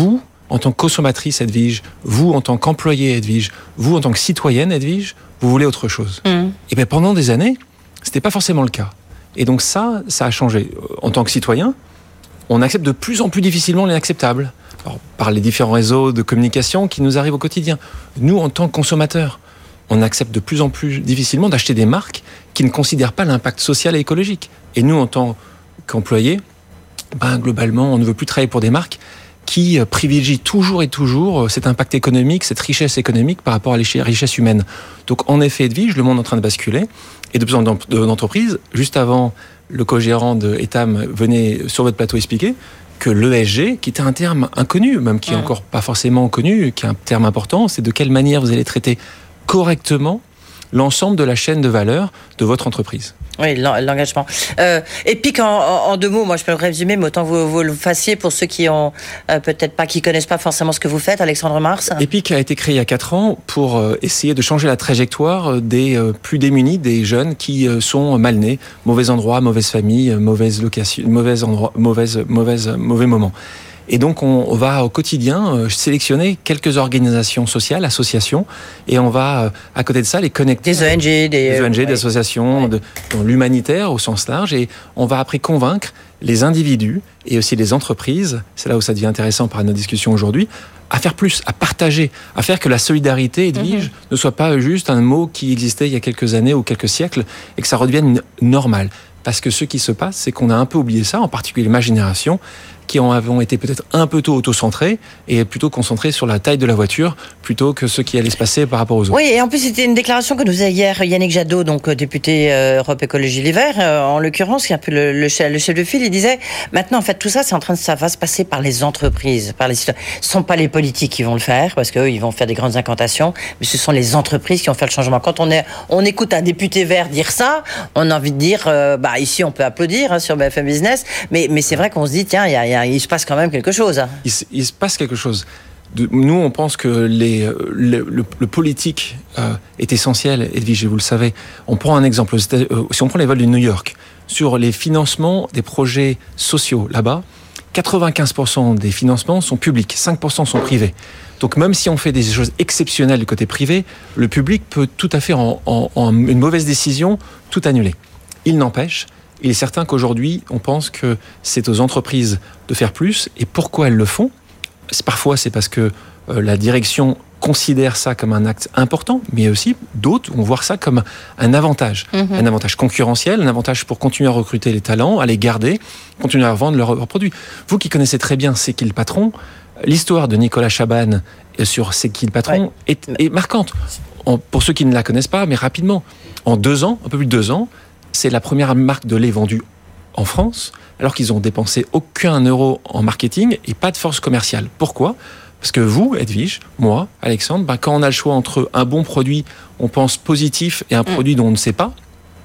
[SPEAKER 5] en tant que consommatrice Edwige, vous en tant qu'employé Edwige, vous en tant que citoyenne Edwige, vous voulez autre chose. Mmh. Et bien pendant des années, c'était pas forcément le cas. Et donc ça, ça a changé. En tant que citoyen, on accepte de plus en plus difficilement l'inacceptable. Alors, par les différents réseaux de communication qui nous arrivent au quotidien. Nous, en tant que consommateurs, on accepte de plus en plus difficilement d'acheter des marques qui ne considèrent pas l'impact social et écologique. Et nous, en tant qu'employés, ben, globalement, on ne veut plus travailler pour des marques qui privilégient toujours et toujours cet impact économique, cette richesse économique par rapport à la richesse humaine. Donc, en effet, Edwige, le monde est en train de basculer. Et de plus en plus d'entreprises, juste avant, le co-gérant de Etam venait sur votre plateau expliquer que l'E S G, qui était un terme inconnu, même qui est encore pas forcément connu, qui est un terme important, c'est de quelle manière vous allez traiter correctement l'ensemble de la chaîne de valeur de votre entreprise.
[SPEAKER 2] Oui, l'engagement. Euh, Epic, en, en deux mots, moi je peux le résumer, mais autant vous, vous le fassiez pour ceux qui ont euh, peut-être pas, qui connaissent pas forcément ce que vous faites, Alexandre Mars.
[SPEAKER 5] Epic a été créé il y a quatre ans pour euh, essayer de changer la trajectoire des euh, plus démunis, des jeunes qui euh, sont mal nés, mauvais endroit, mauvaise famille, mauvaise location, mauvais endroit, mauvaise, mauvaise, mauvais moment. Et donc, on va au quotidien sélectionner quelques organisations sociales, associations, et on va, à côté de ça, les connecter.
[SPEAKER 2] Des O N G, des,
[SPEAKER 5] des O N G,
[SPEAKER 2] ouais.
[SPEAKER 5] des associations, ouais. de, dans l'humanitaire au sens large, et on va après convaincre les individus et aussi les entreprises, c'est là où ça devient intéressant par notre discussion aujourd'hui, à faire plus, à partager, à faire que la solidarité, Edwige, mm-hmm. ne soit pas juste un mot qui existait il y a quelques années ou quelques siècles, et que ça redevienne normal. Parce que ce qui se passe, c'est qu'on a un peu oublié ça, en particulier ma génération, qui en avons été peut-être un peu tôt auto-centrés et plutôt concentrés sur la taille de la voiture plutôt que ce qui allait se passer par rapport aux autres.
[SPEAKER 2] Oui, et en plus, c'était une déclaration que nous faisait hier Yannick Jadot, donc député euh, Europe Écologie Les Verts, euh, en l'occurrence, qui est un peu le, le, chef, le chef de file. Il disait, maintenant, en fait, tout ça, c'est en train de, ça va se passer par les entreprises, par les citoyens. Ce ne sont pas les politiques qui vont le faire, parce qu'eux, ils vont faire des grandes incantations, mais ce sont les entreprises qui vont faire le changement. Quand on, est, on écoute un député vert dire ça, on a envie de dire, euh, bah, ici, on peut applaudir hein, sur B F M Business, mais, mais c'est vrai qu'on se dit, tiens, il y a, y a, il se passe quand même quelque chose.
[SPEAKER 5] Il, il se passe quelque chose. De, nous, on pense que les, le, le, le politique euh, est essentiel. Edwige, vous le savez. On prend un exemple. Euh, si on prend les vols de New York, sur les financements des projets sociaux là-bas, quatre-vingt-quinze pour cent des financements sont publics, cinq pour cent sont privés. Donc même si on fait des choses exceptionnelles du côté privé, le public peut tout à fait, en, en, en une mauvaise décision, tout annuler. Il n'empêche, il est certain qu'aujourd'hui, on pense que c'est aux entreprises de faire plus. Et pourquoi elles le font ? c'est, Parfois, c'est parce que euh, la direction considère ça comme un acte important, mais aussi d'autres vont voir ça comme un avantage. Mmh. Un avantage concurrentiel, un avantage pour continuer à recruter les talents, à les garder, continuer à vendre leurs, leurs produits. Vous qui connaissez très bien C'est qui le patron, l'histoire de Nicolas Chaban sur C'est qui le patron ouais. est, est marquante. En, pour ceux qui ne la connaissent pas, mais rapidement, en deux ans, un peu plus de deux ans, c'est la première marque de lait vendue en France, alors qu'ils ont dépensé aucun euro en marketing et pas de force commerciale. Pourquoi ? Parce que vous, Edwige, moi, Alexandre, ben quand on a le choix entre un bon produit, on pense positif, et un mmh. produit dont on ne sait pas,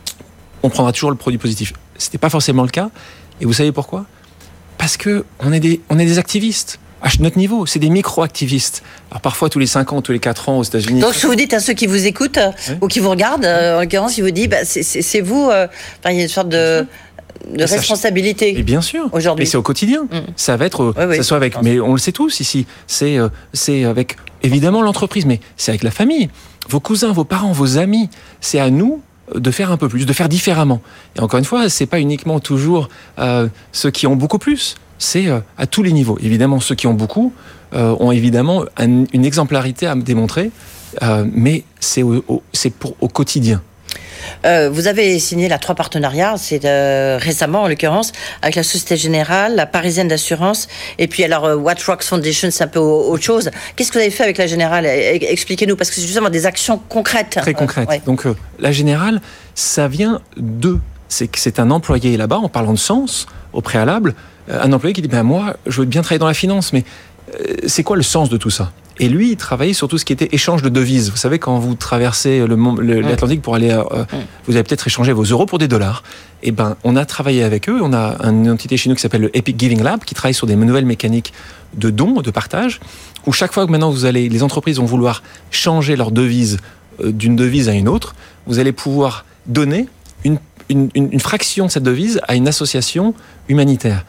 [SPEAKER 5] on prendra toujours le produit positif. Ce n'était pas forcément le cas. Et vous savez pourquoi ? Parce qu'on est des, on est des activistes. À notre niveau, c'est des micro-activistes. Alors parfois, tous les cinq ans, tous les quatre ans aux États-Unis.
[SPEAKER 2] Donc, ce que vous dites à ceux qui vous écoutent oui. ou qui vous regardent, euh, en l'occurrence, ils vous disent, bah, c'est, c'est, c'est vous, euh, enfin, il y a une sorte de, de responsabilité.
[SPEAKER 5] Et bien sûr.
[SPEAKER 2] Aujourd'hui.
[SPEAKER 5] Mais c'est au quotidien. Mmh. Ça va être,
[SPEAKER 2] oui, oui,
[SPEAKER 5] ça soit avec, mais on le sait tous ici. C'est, euh, c'est avec évidemment l'entreprise, mais c'est avec la famille, vos cousins, vos parents, vos amis. C'est à nous de faire un peu plus, de faire différemment. Et encore une fois, c'est pas uniquement toujours euh, ceux qui ont beaucoup plus. C'est euh, à tous les niveaux. Évidemment, ceux qui ont beaucoup euh, ont évidemment un, une exemplarité à me démontrer, euh, mais c'est, au, au, c'est pour au quotidien.
[SPEAKER 2] Euh, vous avez signé là trois partenariats, c'est euh, récemment en l'occurrence, avec la Société Générale, la Parisienne d'Assurance, et puis alors euh, What Rocks Foundation, c'est un peu autre chose. Qu'est-ce que vous avez fait avec la Générale ? Expliquez-nous, parce que c'est justement des actions concrètes.
[SPEAKER 5] Très concrètes.
[SPEAKER 2] Euh, ouais.
[SPEAKER 5] Donc euh, la Générale, ça vient de... C'est que c'est un employé là-bas, en parlant de sens, au préalable, un employé qui dit ben moi, je veux bien travailler dans la finance, mais euh, c'est quoi le sens de tout ça ? Et lui, il travaillait sur tout ce qui était échange de devises. Vous savez, quand vous traversez le, le, l'Atlantique pour aller, euh, mmh. vous avez peut-être échangé vos euros pour des dollars. Et ben, on a travaillé avec eux. On a une entité chez nous qui s'appelle le Epic Giving Lab, qui travaille sur des nouvelles mécaniques de dons, de partage, où chaque fois que maintenant vous allez, les entreprises vont vouloir changer leur devise euh, d'une devise à une autre, vous allez pouvoir donner une, une, une, une fraction de cette devise à une association humanitaire.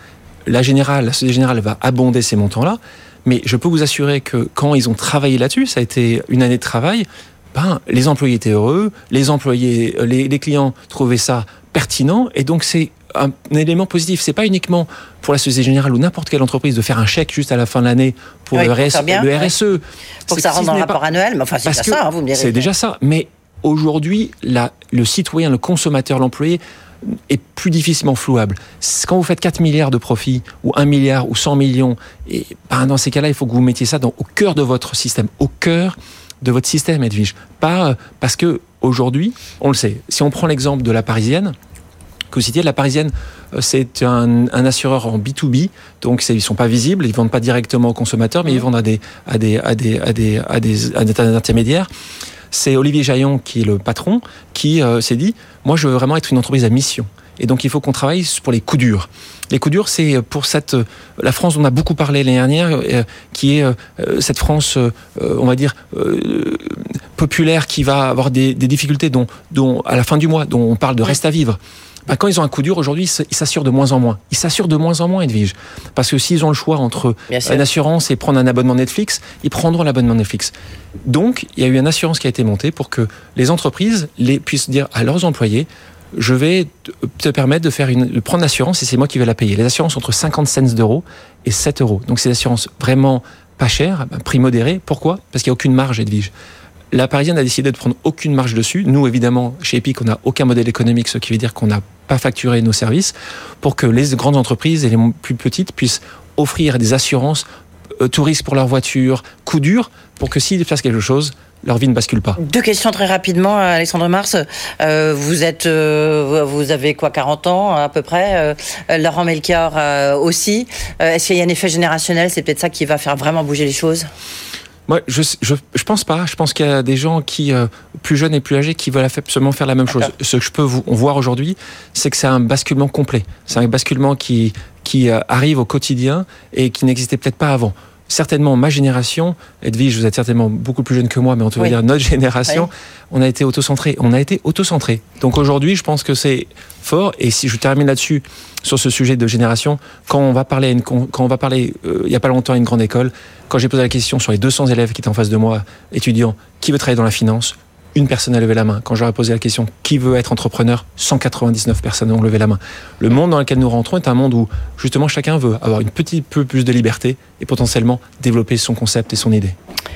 [SPEAKER 5] la Générale, la Société Générale va abonder ces montants-là, mais je peux vous assurer que quand ils ont travaillé là-dessus, ça a été une année de travail, ben, les employés étaient heureux, les employés, les, les clients trouvaient ça pertinent, et donc c'est un, un élément positif. C'est pas uniquement pour la Société Générale ou n'importe quelle entreprise de faire un chèque juste à la fin de l'année pour
[SPEAKER 2] oui,
[SPEAKER 5] le, R S,
[SPEAKER 2] bien,
[SPEAKER 5] le R S E.
[SPEAKER 2] Ouais. Pour que ça rentre dans le rapport pas... annuel, mais enfin c'est déjà ça, hein, vous me direz.
[SPEAKER 5] C'est déjà ça, mais aujourd'hui, la, le citoyen, le consommateur, l'employé est plus difficilement flouable. Quand vous faites quatre milliards de profits, ou un milliard, ou cent millions, et ben, dans ces cas-là, il faut que vous mettiez ça dans, au cœur de votre système, au cœur de votre système, Edwige. Pas parce que aujourd'hui, on le sait, si on prend l'exemple de la Parisienne, que vous citiez, la Parisienne, c'est un, un assureur en B deux B, donc ils ne sont pas visibles, ils ne vendent pas directement aux consommateurs, mais mmh. ils vendent à des, à des, à des, à des, à des, à des intermédiaires. C'est Olivier Jaillon, qui est le patron, qui euh, s'est dit « Moi, je veux vraiment être une entreprise à mission. » Et donc, il faut qu'on travaille pour les coups durs. Les coups durs, c'est pour cette la France dont on a beaucoup parlé l'année dernière, euh, qui est euh, cette France, euh, on va dire, euh, populaire, qui va avoir des, des difficultés dont, dont, à la fin du mois, dont on parle de reste à vivre. Ben, quand ils ont un coup dur, aujourd'hui, ils s'assurent de moins en moins. Ils s'assurent de moins en moins, Edwige. Parce que s'ils ont le choix entre une assurance et prendre un abonnement Netflix, ils prendront l'abonnement Netflix. Donc, il y a eu une assurance qui a été montée pour que les entreprises les, puissent dire à leurs employés, je vais te permettre de, faire une, de prendre l'assurance et c'est moi qui vais la payer. Les assurances entre cinquante cents d'euros et sept euros. Donc, c'est des assurances vraiment pas chères, prix modéré. Pourquoi ? Parce qu'il n'y a aucune marge, Edwige. La Parisienne a décidé de prendre aucune marge dessus. Nous, évidemment, chez Epic, on n'a aucun modèle économique, ce qui veut dire qu'on n'a pas facturé nos services, pour que les grandes entreprises et les plus petites puissent offrir des assurances, euh, tout risque pour leur voiture, coup dur, pour que s'ils fassent quelque chose, leur vie ne bascule pas.
[SPEAKER 2] Deux questions très rapidement, Alexandre Mars. Euh, vous êtes, euh, vous avez quoi, quarante ans à peu près. Euh, Laurent Melchior euh, aussi. Euh, est-ce qu'il y a un effet générationnel ? C'est peut-être ça qui va faire vraiment bouger les choses ?
[SPEAKER 5] Moi, je, je, je pense pas. Je pense qu'il y a des gens qui, euh, plus jeunes et plus âgés, qui veulent absolument faire la même D'accord. chose. Ce que je peux vous voir aujourd'hui, c'est que c'est un basculement complet. C'est un basculement qui, qui euh, arrive au quotidien et qui n'existait peut-être pas avant. Certainement, ma génération, Edwige, vous êtes certainement beaucoup plus jeune que moi, mais on peut oui. dire notre génération, oui. on a été autocentré. On a été autocentré. Donc aujourd'hui, je pense que c'est fort. Et si je termine là-dessus, sur ce sujet de génération, quand on va parler, à une, quand on va parler euh, il n'y a pas longtemps à une grande école, quand j'ai posé la question sur les deux cents élèves qui étaient en face de moi, étudiants, qui veut travailler dans la finance ? Une personne a levé la main. Quand j'aurais posé la question « Qui veut être entrepreneur ?», cent quatre-vingt-dix-neuf personnes ont levé la main. Le monde dans lequel nous rentrons est un monde où, justement, chacun veut avoir une petite peu plus de liberté et potentiellement développer son concept et son idée.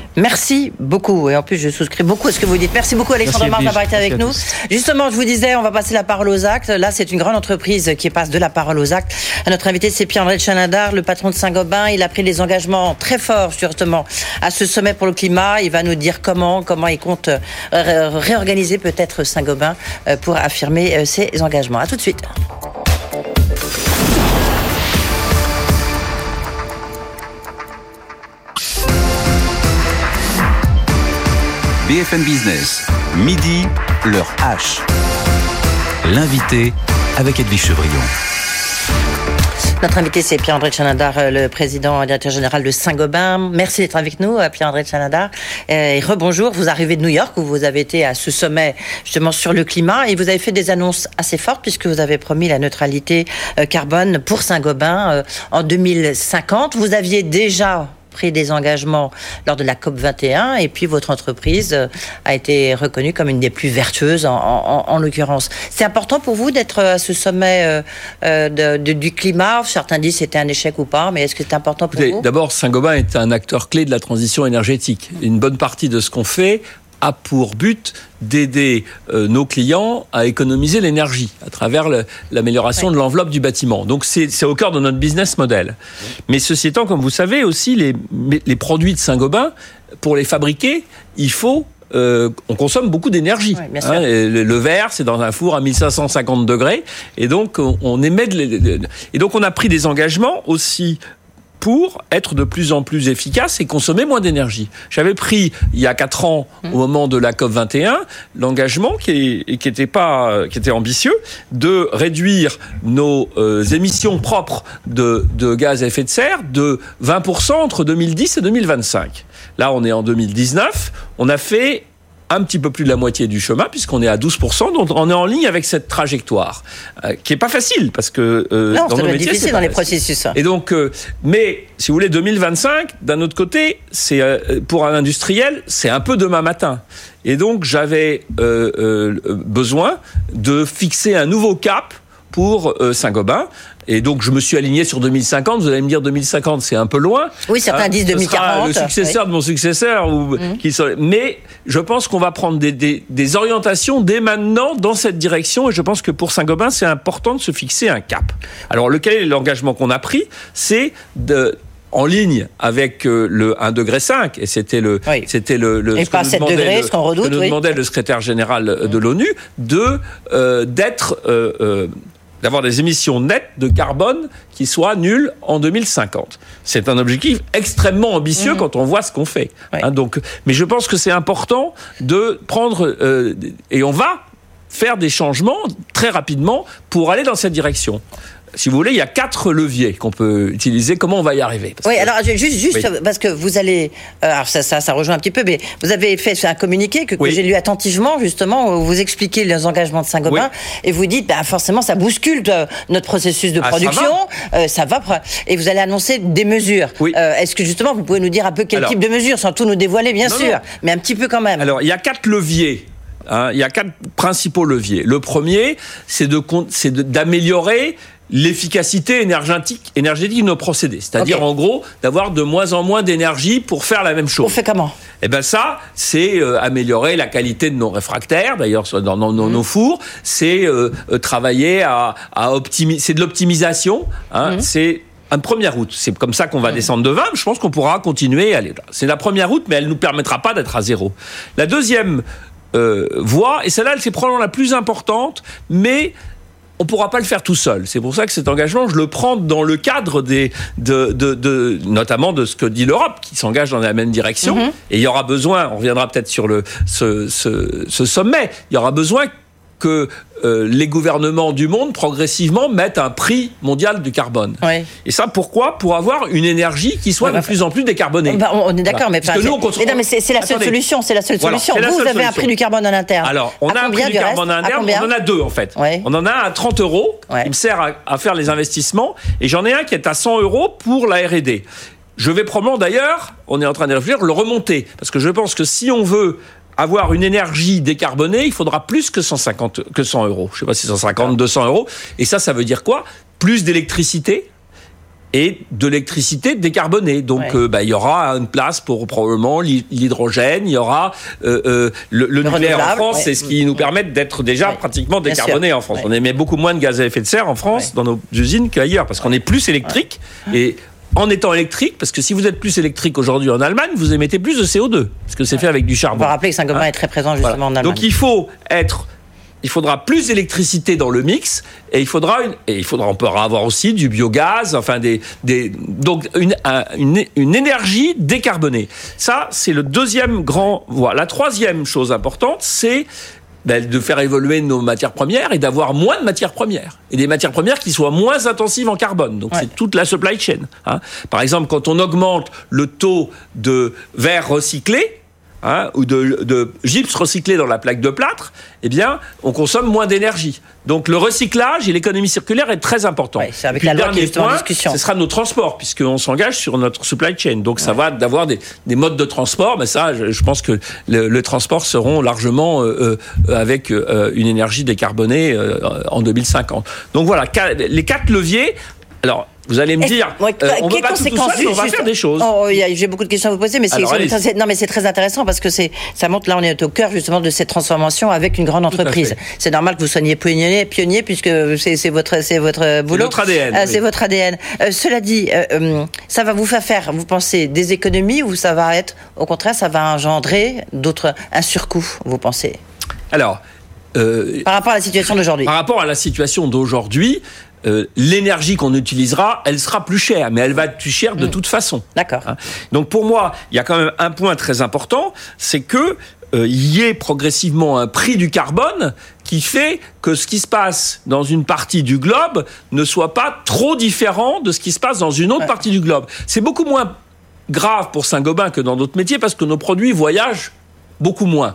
[SPEAKER 2] Merci beaucoup. Et en plus, je souscris beaucoup à ce que vous dites. Merci beaucoup, Alexandre Mars, d'avoir été avec nous. Justement, je vous disais, on va passer la parole aux actes. Là, c'est une grande entreprise qui passe de la parole aux actes. Notre invité, c'est Pierre-André de Chalendar, le patron de Saint-Gobain. Il a pris des engagements très forts, justement, à ce sommet pour le climat. Il va nous dire comment, comment il compte réorganiser peut-être Saint-Gobain pour affirmer ses engagements. À tout de suite.
[SPEAKER 1] B F M Business, midi, l'heure H. L'invité avec Edwige Chevrillon.
[SPEAKER 2] Notre invité, c'est Pierre-André de Chalendar, le président et directeur général de Saint-Gobain. Merci d'être avec nous, Pierre-André de Chalendar. Et rebonjour, vous arrivez de New York, où vous avez été à ce sommet justement sur le climat, et vous avez fait des annonces assez fortes, puisque vous avez promis la neutralité carbone pour Saint-Gobain en deux mille cinquante. Vous aviez déjà pris des engagements lors de la COP vingt et un, et puis votre entreprise a été reconnue comme une des plus vertueuses en, en, en l'occurrence. C'est important pour vous d'être à ce sommet euh, de, de, du climat. Certains disent que c'était un échec ou pas, mais est-ce que c'est important pour
[SPEAKER 6] Écoutez,
[SPEAKER 2] vous ?
[SPEAKER 6] D'abord, Saint-Gobain est un acteur clé de la transition énergétique. Une bonne partie de ce qu'on fait a pour but d'aider euh, nos clients à économiser l'énergie à travers le, l'amélioration ouais. de l'enveloppe du bâtiment. Donc c'est, c'est au cœur de notre business model. Ouais. Mais ceci étant, comme vous savez aussi, les, les produits de Saint-Gobain, pour les fabriquer, il faut Euh, on consomme beaucoup d'énergie.
[SPEAKER 2] Oui,
[SPEAKER 6] hein, le, le verre, c'est dans un four à mille cinq cent cinquante degrés, et donc on, on émet de, et donc on a pris des engagements aussi pour être de plus en plus efficace et consommer moins d'énergie. J'avais pris, il y a quatre ans, au moment de la COP vingt et un, l'engagement qui, est, qui, était pas, qui était ambitieux, de réduire nos euh, émissions propres de, de gaz à effet de serre de vingt pour cent entre deux mille dix et deux mille vingt-cinq. Là, on est en deux mille dix-neuf. On a fait un petit peu plus de la moitié du chemin, puisqu'on est à douze pour cent, donc on est en ligne avec cette trajectoire, euh, qui est pas facile, parce que euh,
[SPEAKER 2] non,
[SPEAKER 6] dans
[SPEAKER 2] ça
[SPEAKER 6] nos
[SPEAKER 2] doit être
[SPEAKER 6] métiers,
[SPEAKER 2] difficile
[SPEAKER 6] c'est
[SPEAKER 2] dans
[SPEAKER 6] pas
[SPEAKER 2] les
[SPEAKER 6] facile.
[SPEAKER 2] processus.
[SPEAKER 6] Et donc, euh, mais si vous voulez, deux mille vingt-cinq, d'un autre côté, c'est euh, pour un industriel, c'est un peu demain matin. Et donc, j'avais euh, euh, besoin de fixer un nouveau cap pour euh, Saint-Gobain. Et donc, je me suis aligné sur deux mille cinquante. Vous allez me dire, deux mille cinquante, c'est un peu loin.
[SPEAKER 2] Oui, certains
[SPEAKER 6] hein,
[SPEAKER 2] disent deux mille quarante.
[SPEAKER 6] Ce sera le successeur
[SPEAKER 2] oui.
[SPEAKER 6] de mon successeur. Ou, mmh. qui sont, mais je pense qu'on va prendre des, des, des orientations dès maintenant dans cette direction. Et je pense que pour Saint-Gobain, c'est important de se fixer un cap. Alors, lequel est l'engagement qu'on a pris ? C'est de... en ligne avec euh, le un degré cinq, et c'était le,
[SPEAKER 2] oui.
[SPEAKER 6] c'était le, le
[SPEAKER 2] et
[SPEAKER 6] ce
[SPEAKER 2] pas
[SPEAKER 6] que nous
[SPEAKER 2] sept
[SPEAKER 6] demandait,
[SPEAKER 2] degrés,
[SPEAKER 6] le,
[SPEAKER 2] ce qu'on redoute,
[SPEAKER 6] que nous
[SPEAKER 2] oui.
[SPEAKER 6] demandait le secrétaire général de l'ONU, de euh, d'être euh, euh, d'avoir des émissions nettes de carbone qui soient nulles en deux mille cinquante. C'est un objectif extrêmement ambitieux mmh. quand on voit ce qu'on fait.
[SPEAKER 2] Oui.
[SPEAKER 6] Hein, donc, mais je pense que c'est important de prendre euh, et on va faire des changements très rapidement pour aller dans cette direction. Si vous voulez, il y a quatre leviers qu'on peut utiliser. Comment on va y arriver ? Parce
[SPEAKER 2] Oui,
[SPEAKER 6] que...
[SPEAKER 2] alors juste, juste oui. parce que vous allez, euh, alors ça, ça, ça rejoint un petit peu, mais vous avez fait un communiqué que, oui. que j'ai lu attentivement, justement, où vous expliquez les engagements de Saint-Gobain, oui. et vous dites, bah, forcément, ça bouscule euh, notre processus de ah, production, ça va, euh, ça va, et vous allez annoncer des mesures.
[SPEAKER 6] Oui.
[SPEAKER 2] Euh, est-ce que justement, vous pouvez nous dire un peu quel alors, type de mesures, sans tout nous dévoiler, bien non, sûr, non. mais un petit peu quand même.
[SPEAKER 6] Alors, il y a quatre leviers. Hein, il y a quatre principaux leviers. Le premier, c'est de, c'est de, d'améliorer l'efficacité énergétique, énergétique de nos procédés. C'est-à-dire, okay. en gros, d'avoir de moins en moins d'énergie pour faire la même chose.
[SPEAKER 2] On fait comment ?
[SPEAKER 6] Eh ben ça, c'est euh, améliorer la qualité de nos réfractaires, d'ailleurs, dans, dans, dans mmh. nos fours. C'est euh, travailler à, à optimiser. C'est de l'optimisation. Hein, mmh. C'est une première route. C'est comme ça qu'on va mmh. descendre de vingt. Je pense qu'on pourra continuer à aller là. C'est la première route, mais elle ne nous permettra pas d'être à zéro. La deuxième euh, voie, et celle-là, elle c'est probablement la plus importante, mais on ne pourra pas le faire tout seul. C'est pour ça que cet engagement, je le prends dans le cadre des, de, de, de, notamment de ce que dit l'Europe, qui s'engage dans la même direction. Mm-hmm. Et il y aura besoin, on reviendra peut-être sur le, ce, ce, ce sommet, il y aura besoin que euh, les gouvernements du monde, progressivement, mettent un prix mondial du carbone. Oui. Et ça, pourquoi ? Pour avoir une énergie qui soit bah, de plus en plus décarbonée.
[SPEAKER 2] Bah, on est d'accord, voilà. mais,
[SPEAKER 6] Parce que nous, on contrôle...
[SPEAKER 2] mais, non, mais c'est, c'est la seule Attendez. solution. C'est la seule
[SPEAKER 6] voilà,
[SPEAKER 2] solution.
[SPEAKER 6] la
[SPEAKER 2] vous,
[SPEAKER 6] seule
[SPEAKER 2] vous avez
[SPEAKER 6] solution.
[SPEAKER 2] un prix du carbone en interne.
[SPEAKER 6] Alors, on a un prix du carbone en interne, on en a deux, en fait. Oui. On en a un à trente euros, ouais. qui me sert à, à faire les investissements, et j'en ai un qui est à cent euros pour la R et D. Je vais probablement, d'ailleurs, on est en train de réfléchir, le remonter. Parce que je pense que si on veut avoir une énergie décarbonée, il faudra plus que cent cinquante, que cent euros. Je ne sais pas si cent cinquante, deux cents euros. Et ça, ça veut dire quoi ? Plus d'électricité et de l'électricité décarbonée. Donc, ouais. euh, bah, il y aura une place pour probablement l'hydrogène, il y aura euh, euh, le, le, le nucléaire en France, ouais. c'est ce qui nous permet d'être déjà ouais. pratiquement décarboné en France. Ouais. On émet beaucoup moins de gaz à effet de serre en France, ouais. dans nos usines qu'ailleurs, parce qu'on est plus électrique. Ouais. Et en étant électrique, parce que si vous êtes plus électrique aujourd'hui en Allemagne, vous émettez plus de C O deux, parce que c'est ouais. fait avec du charbon.
[SPEAKER 2] On va rappeler que Saint-Gobain hein est très présent justement voilà. en Allemagne.
[SPEAKER 6] Donc il faut être, il faudra plus d'électricité dans le mix, et il faudra une, et il faudra, on pourra avoir aussi du biogaz, enfin des, des donc une, une, une énergie décarbonée. Ça, c'est le deuxième grand voie. La troisième chose importante, c'est ben, de faire évoluer nos matières premières et d'avoir moins de matières premières. Et des matières premières qui soient moins intensives en carbone. Donc, ouais. c'est toute la supply chain. Hein. Par exemple, quand on augmente le taux de verre recyclé, hein, ou de, de gypse recyclé dans la plaque de plâtre, eh bien, on consomme moins d'énergie. Donc, le recyclage et l'économie circulaire est très important.
[SPEAKER 2] Ouais, c'est avec la loi qui est en discussion.
[SPEAKER 6] Ce sera nos transports, puisqu'on s'engage sur notre supply chain. Donc, ouais. ça va d'avoir des, des modes de transport, mais ça, je, je pense que le, les transports seront largement euh, euh, avec euh, une énergie décarbonée euh, en deux mille cinquante. Donc, voilà, les quatre leviers. Alors, vous allez me dire,
[SPEAKER 2] ouais,
[SPEAKER 6] euh, on ne va pas tout, tout seul, on va faire des choses.
[SPEAKER 2] Oh, j'ai beaucoup de questions à vous poser, mais c'est, Alors, c'est, c'est, non, mais c'est très intéressant parce que c'est, ça montre, là, on est au cœur justement de cette transformation avec une grande entreprise. C'est normal que vous soyez pionnier, pionnier puisque c'est, c'est votre, c'est votre boulot.
[SPEAKER 6] C'est notre A D N.
[SPEAKER 2] Euh,
[SPEAKER 6] oui.
[SPEAKER 2] C'est votre A D N. Euh, cela dit, euh, euh, ça va vous faire faire, vous pensez, des économies ou ça va être, au contraire, ça va engendrer d'autres, un surcoût, vous pensez ?
[SPEAKER 6] Alors, euh,
[SPEAKER 2] par rapport à la situation d'aujourd'hui.
[SPEAKER 6] Par rapport à la situation d'aujourd'hui. Euh, l'énergie qu'on utilisera, elle sera plus chère, mais elle va être plus chère de mmh. toute façon.
[SPEAKER 2] D'accord.
[SPEAKER 6] Hein. Donc pour moi, il y a quand même un point très important, c'est que euh, y ait progressivement un prix du carbone qui fait que ce qui se passe dans une partie du globe ne soit pas trop différent de ce qui se passe dans une autre ouais. partie du globe. C'est beaucoup moins grave pour Saint-Gobain que dans d'autres métiers parce que nos produits voyagent beaucoup moins.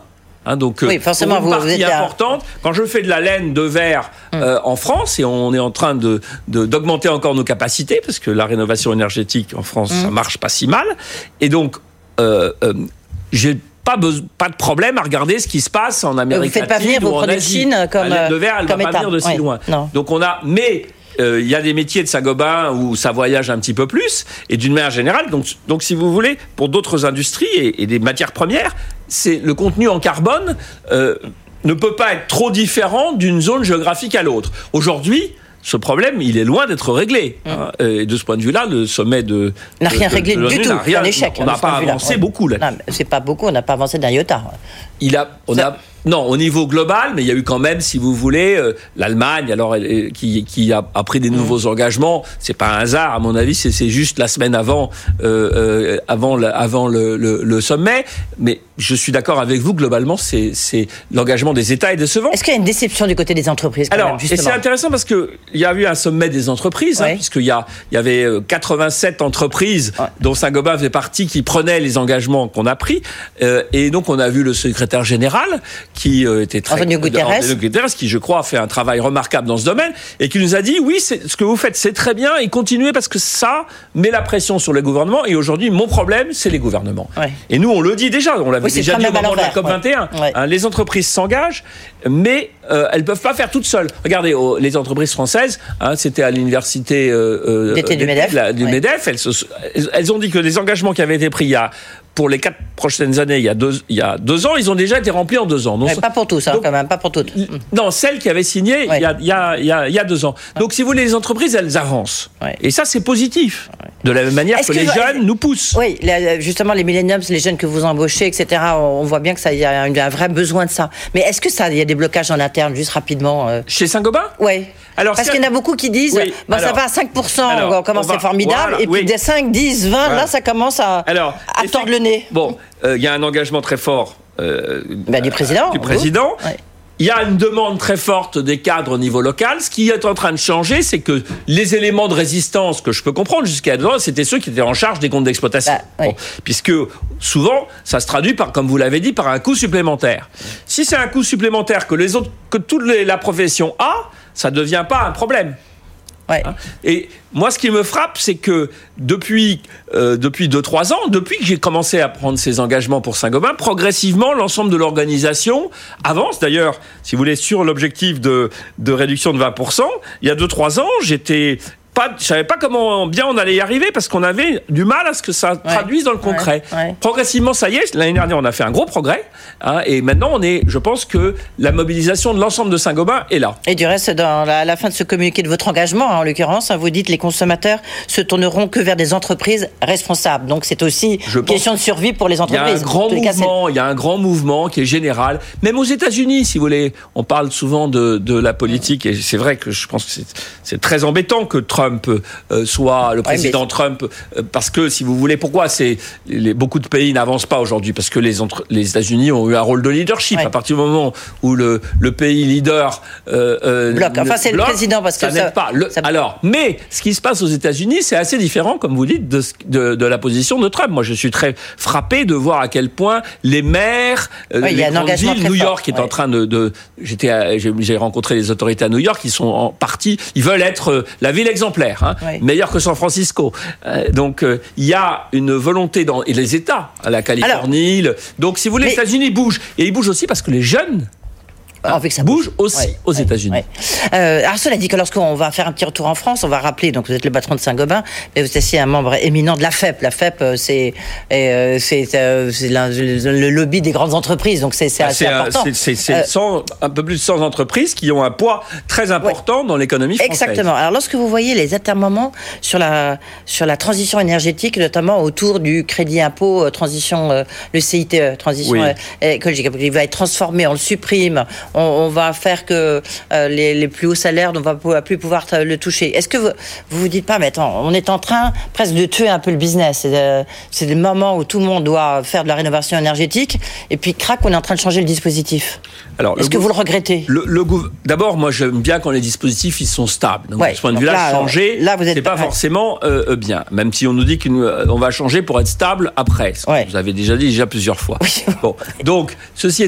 [SPEAKER 6] Hein, donc,
[SPEAKER 2] oui, forcément,
[SPEAKER 6] pour une
[SPEAKER 2] vous,
[SPEAKER 6] partie
[SPEAKER 2] vous êtes
[SPEAKER 6] importante, là. Quand je fais de la laine de verre mmh. euh, en France, et on est en train de, de, d'augmenter encore nos capacités, parce que la rénovation énergétique en France, mmh. ça marche pas si mal. Et donc, euh, euh, j'ai Pas, besoin, pas de problème à regarder ce qui se passe en Amérique latine.
[SPEAKER 2] Vous ne faites pas venir vos produits de Chine comme
[SPEAKER 6] la laine de verre, elle ne va pas venir de si
[SPEAKER 2] oui.
[SPEAKER 6] loin.
[SPEAKER 2] Non.
[SPEAKER 6] Donc on a, mais il euh, y a des métiers de Saint-Gobain où ça voyage un petit peu plus, et d'une manière générale. Donc, donc si vous voulez, pour d'autres industries et, et des matières premières, c'est le contenu en carbone euh, ne peut pas être trop différent d'une zone géographique à l'autre. Aujourd'hui, ce problème, il est loin d'être réglé. Mmh. Hein, et de ce point de vue-là, le sommet de...
[SPEAKER 2] n'a rien de, réglé de, du tout, c'est un échec.
[SPEAKER 6] On n'a pas avancé ouais. beaucoup là.
[SPEAKER 2] Non, c'est pas beaucoup, on n'a pas avancé d'un iota.
[SPEAKER 6] Il a, on Ça... a, non, au niveau global, mais il y a eu quand même, si vous voulez, euh, l'Allemagne, alors elle, qui, qui a, a pris des nouveaux mmh. engagements. C'est pas un hasard, à mon avis, c'est, c'est juste la semaine avant, euh, euh, avant, le, avant le, le, le sommet. Mais je suis d'accord avec vous, globalement, c'est, c'est l'engagement des États est décevant.
[SPEAKER 2] Est-ce qu'il y a une déception du côté des entreprises quand
[SPEAKER 6] Alors,
[SPEAKER 2] même, justement ?
[SPEAKER 6] Et c'est intéressant parce que il y a eu un sommet des entreprises, ouais. hein, puisqu'il y a, il y avait quatre-vingt-sept entreprises, ouais. dont Saint-Gobain faisait partie, qui prenaient les engagements qu'on a pris. Euh, et donc, on a vu le secrétaire général qui euh, était très...
[SPEAKER 2] Antonio Guterres.
[SPEAKER 6] Antonio Guterres, qui, je crois, a fait un travail remarquable dans ce domaine et qui nous a dit, oui, c'est, ce que vous faites, c'est très bien et continuez parce que ça met la pression sur les gouvernements. Et aujourd'hui, mon problème, c'est les gouvernements. Ouais. Et nous, on le dit déjà, on l'avait oui, déjà dit au moment de la COP vingt et un. Ouais. Hein, les entreprises s'engagent, mais euh, elles ne peuvent pas faire toutes seules. Regardez, oh, les entreprises françaises, hein, c'était à l'université euh,
[SPEAKER 2] d'été du MEDEF.
[SPEAKER 6] La, du ouais. MEDEF elles, se, elles ont dit que les engagements qui avaient été pris il y a pour les quatre prochaines années, il y a deux, il y a deux ans, ils ont déjà été remplis en deux ans. Donc,
[SPEAKER 2] ouais, pas pour tous, hein, donc, quand même, pas pour toutes.
[SPEAKER 6] Non, celles qui avaient signé ouais. il, y a, il, y a, il, y a, il y a deux ans. Donc, si vous voulez, les entreprises, elles avancent. Ouais. Et ça, c'est positif. Ouais. De la même manière Est-ce que, que les vous... jeunes nous poussent.
[SPEAKER 2] Oui, justement, les millennials, les jeunes que vous embauchez, et cetera, on voit bien que ça, il y a un vrai besoin de ça. Mais est-ce que ça, il y a des blocages en interne, juste rapidement euh...
[SPEAKER 6] Chez Saint-Gobain ?
[SPEAKER 2] Oui. Alors, parce qu'il y en a beaucoup qui disent, oui, bon, alors, ça va à cinq pour cent, alors, on commence, on va, c'est formidable, voilà, et puis oui. des cinq, dix, vingt, voilà. là, ça commence à, alors, à tordre le nez.
[SPEAKER 6] Bon, il euh, y a un engagement très fort euh,
[SPEAKER 2] ben, du président.
[SPEAKER 6] Du président. Il ouais. y a une demande très forte des cadres au niveau local. Ce qui est en train de changer, c'est que les éléments de résistance que je peux comprendre jusqu'à maintenant, c'était ceux qui étaient en charge des comptes d'exploitation. Bah, oui. bon, puisque souvent, ça se traduit par, comme vous l'avez dit, par un coût supplémentaire. Si c'est un coût supplémentaire que les autres, que toute les, la profession a, ça ne devient pas un problème.
[SPEAKER 2] Ouais.
[SPEAKER 6] Et moi, ce qui me frappe, c'est que depuis euh, depuis deux trois ans, depuis que j'ai commencé à prendre ces engagements pour Saint-Gobain, progressivement, l'ensemble de l'organisation avance. D'ailleurs, si vous voulez, sur l'objectif de de réduction de vingt pour cent, il y a deux trois ans, j'étais Pas, je savais pas comment bien on allait y arriver parce qu'on avait du mal à ce que ça ouais. traduise dans le concret. Ouais. Ouais. Progressivement, ça y est, l'année dernière, on a fait un gros progrès. Hein, et maintenant, on est, je pense que la mobilisation de l'ensemble de Saint-Gobain est là.
[SPEAKER 2] Et du reste, dans la, à la fin de ce communiqué de votre engagement, hein, en l'occurrence, hein, vous dites les consommateurs se tourneront que vers des entreprises responsables. Donc, c'est aussi je une question de survie pour les entreprises.
[SPEAKER 6] Il y a un grand mouvement, il y a un grand mouvement qui est général. Même aux États-Unis, si vous voulez, on parle souvent de, de la politique. Et c'est vrai que je pense que c'est, c'est très embêtant que Trump Trump euh, soit le président ouais, mais... Trump euh, parce que si vous voulez pourquoi c'est les, beaucoup de pays n'avancent pas aujourd'hui parce que les entre, les États-Unis ont eu un rôle de leadership ouais. à partir du moment où le le pays leader euh, euh,
[SPEAKER 2] bloque enfin c'est bloque, le président parce que
[SPEAKER 6] ça, ça n'aide pas le, ça... alors mais ce qui se passe aux États-Unis c'est assez différent comme vous dites de, de de la position de Trump. Moi je suis très frappé de voir à quel point les maires euh,
[SPEAKER 2] ouais,
[SPEAKER 6] les grandes villes New York
[SPEAKER 2] fort,
[SPEAKER 6] est ouais. en train de, de j'étais à, j'ai, j'ai rencontré les autorités à New York, ils sont en partie ils veulent être euh, la ville exemplaire Hein, oui. meilleur que San Francisco. Euh, donc il euh, y a une volonté dans et les États, la Californie. Alors, le, donc si vous voulez, mais... les États-Unis bougent et ils bougent aussi parce que les jeunes
[SPEAKER 2] Ah, ça
[SPEAKER 6] bouge aussi ouais, aux ouais, États-Unis.
[SPEAKER 2] Ouais. Euh, alors cela dit que lorsqu'on va faire un petit retour en France, on va rappeler, donc vous êtes le patron de Saint-Gobain, mais vous êtes aussi un membre éminent de la F E P. La F E P, c'est, euh, c'est, euh, c'est le lobby des grandes entreprises, donc c'est, c'est
[SPEAKER 6] ah,
[SPEAKER 2] assez
[SPEAKER 6] c'est
[SPEAKER 2] important.
[SPEAKER 6] Un, c'est c'est euh, cent, un peu plus de cent entreprises qui ont un poids très important ouais. dans l'économie française.
[SPEAKER 2] Exactement. Alors lorsque vous voyez les atermoiements sur la, sur la transition énergétique, notamment autour du crédit impôt, euh, transition, euh, le C I T E, transition oui. euh, écologique, il va être transformé, on le supprime, on, on va faire que euh, les, les plus hauts salaires, on ne va plus pouvoir t- le toucher. Est-ce que vous vous, vous dites pas, mais attends, on est en train presque de tuer un peu le business. C'est, euh, c'est des moments où tout le monde doit faire de la rénovation énergétique, et puis crac, on est en train de changer le dispositif. Alors, Est-ce que gouv- vous le regrettez
[SPEAKER 6] le, le gouv- D'abord, moi, j'aime bien quand les dispositifs ils sont stables. Donc, ouais, de ce point de vue-là, là, changer, là, vous êtes c'est pas, pas forcément euh, bien. Même si on nous dit qu'on va changer pour être stable après. Ce que ouais. vous avez déjà dit déjà plusieurs fois. Oui. Bon, donc, ceci étant,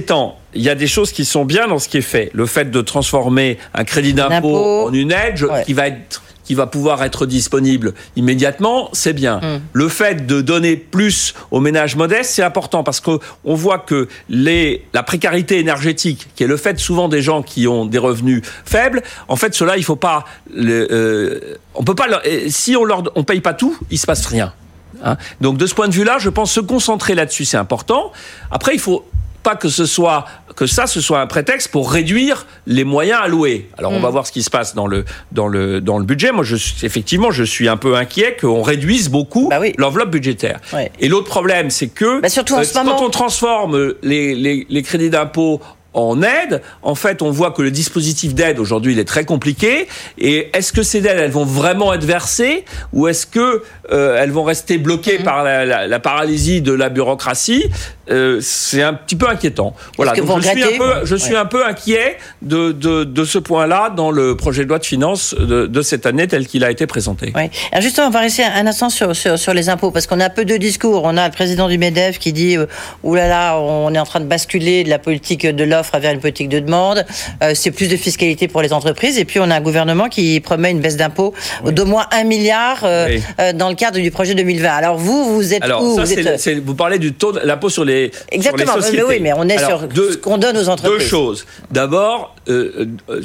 [SPEAKER 6] il y a des choses qui sont bien dans ce qui est fait. Le fait de transformer un crédit d'impôt, d'impôt. en une aide ouais. qui va être qui va pouvoir être disponible immédiatement, c'est bien. Mmh. Le fait de donner plus aux ménages modestes, c'est important parce qu'on voit que les, la précarité énergétique, qui est le fait souvent des gens qui ont des revenus faibles, en fait, cela, il faut pas, le, euh, on peut pas, leur, si on leur, on paye pas tout, il se passe rien. Hein. Donc, de ce point de vue-là, je pense se concentrer là-dessus, c'est important. Après, il faut pas que ce soit que ça ce soit un prétexte pour réduire les moyens alloués. Alors mmh. on va voir ce qui se passe dans le dans le dans le budget. Moi je effectivement je suis un peu inquiet qu'on réduise beaucoup bah oui. l'enveloppe budgétaire. Ouais. Et l'autre problème c'est que
[SPEAKER 2] bah surtout en
[SPEAKER 6] euh,
[SPEAKER 2] ce
[SPEAKER 6] quand
[SPEAKER 2] moment...
[SPEAKER 6] on transforme les les, les crédits d'impôt en aide, en fait, on voit que le dispositif d'aide aujourd'hui, il est très compliqué. Et est-ce que ces aides, elles vont vraiment être versées, ou est-ce que euh, elles vont rester bloquées mmh. par la, la, la paralysie de la bureaucratie? euh, C'est un petit peu inquiétant. Voilà. Donc je suis un peu, je suis ouais. un peu inquiet de, de de ce point-là dans le projet de loi de finances de, de cette année tel qu'il a été présenté.
[SPEAKER 2] Oui. Alors justement, on va rester un instant sur sur, sur les impôts parce qu'on a un peu deux discours. On a le président du MEDEF qui dit euh, oulala, là là, on est en train de basculer de la politique de l'offre vers une politique de demande, euh, c'est plus de fiscalité pour les entreprises, et puis on a un gouvernement qui promet une baisse d'impôts oui. d'au moins un milliard euh, oui. euh, dans le cadre du projet deux mille vingt. Alors vous, vous êtes
[SPEAKER 6] Alors,
[SPEAKER 2] où
[SPEAKER 6] ça,
[SPEAKER 2] vous,
[SPEAKER 6] c'est,
[SPEAKER 2] êtes...
[SPEAKER 6] c'est, vous parlez du taux de l'impôt sur les,
[SPEAKER 2] Exactement,
[SPEAKER 6] sur les sociétés.
[SPEAKER 2] Mais oui, mais on est Alors, sur deux, ce qu'on donne aux entreprises.
[SPEAKER 6] Deux choses. D'abord, euh, euh,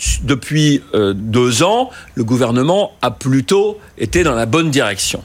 [SPEAKER 6] depuis euh, deux ans, le gouvernement a plutôt été dans la bonne direction.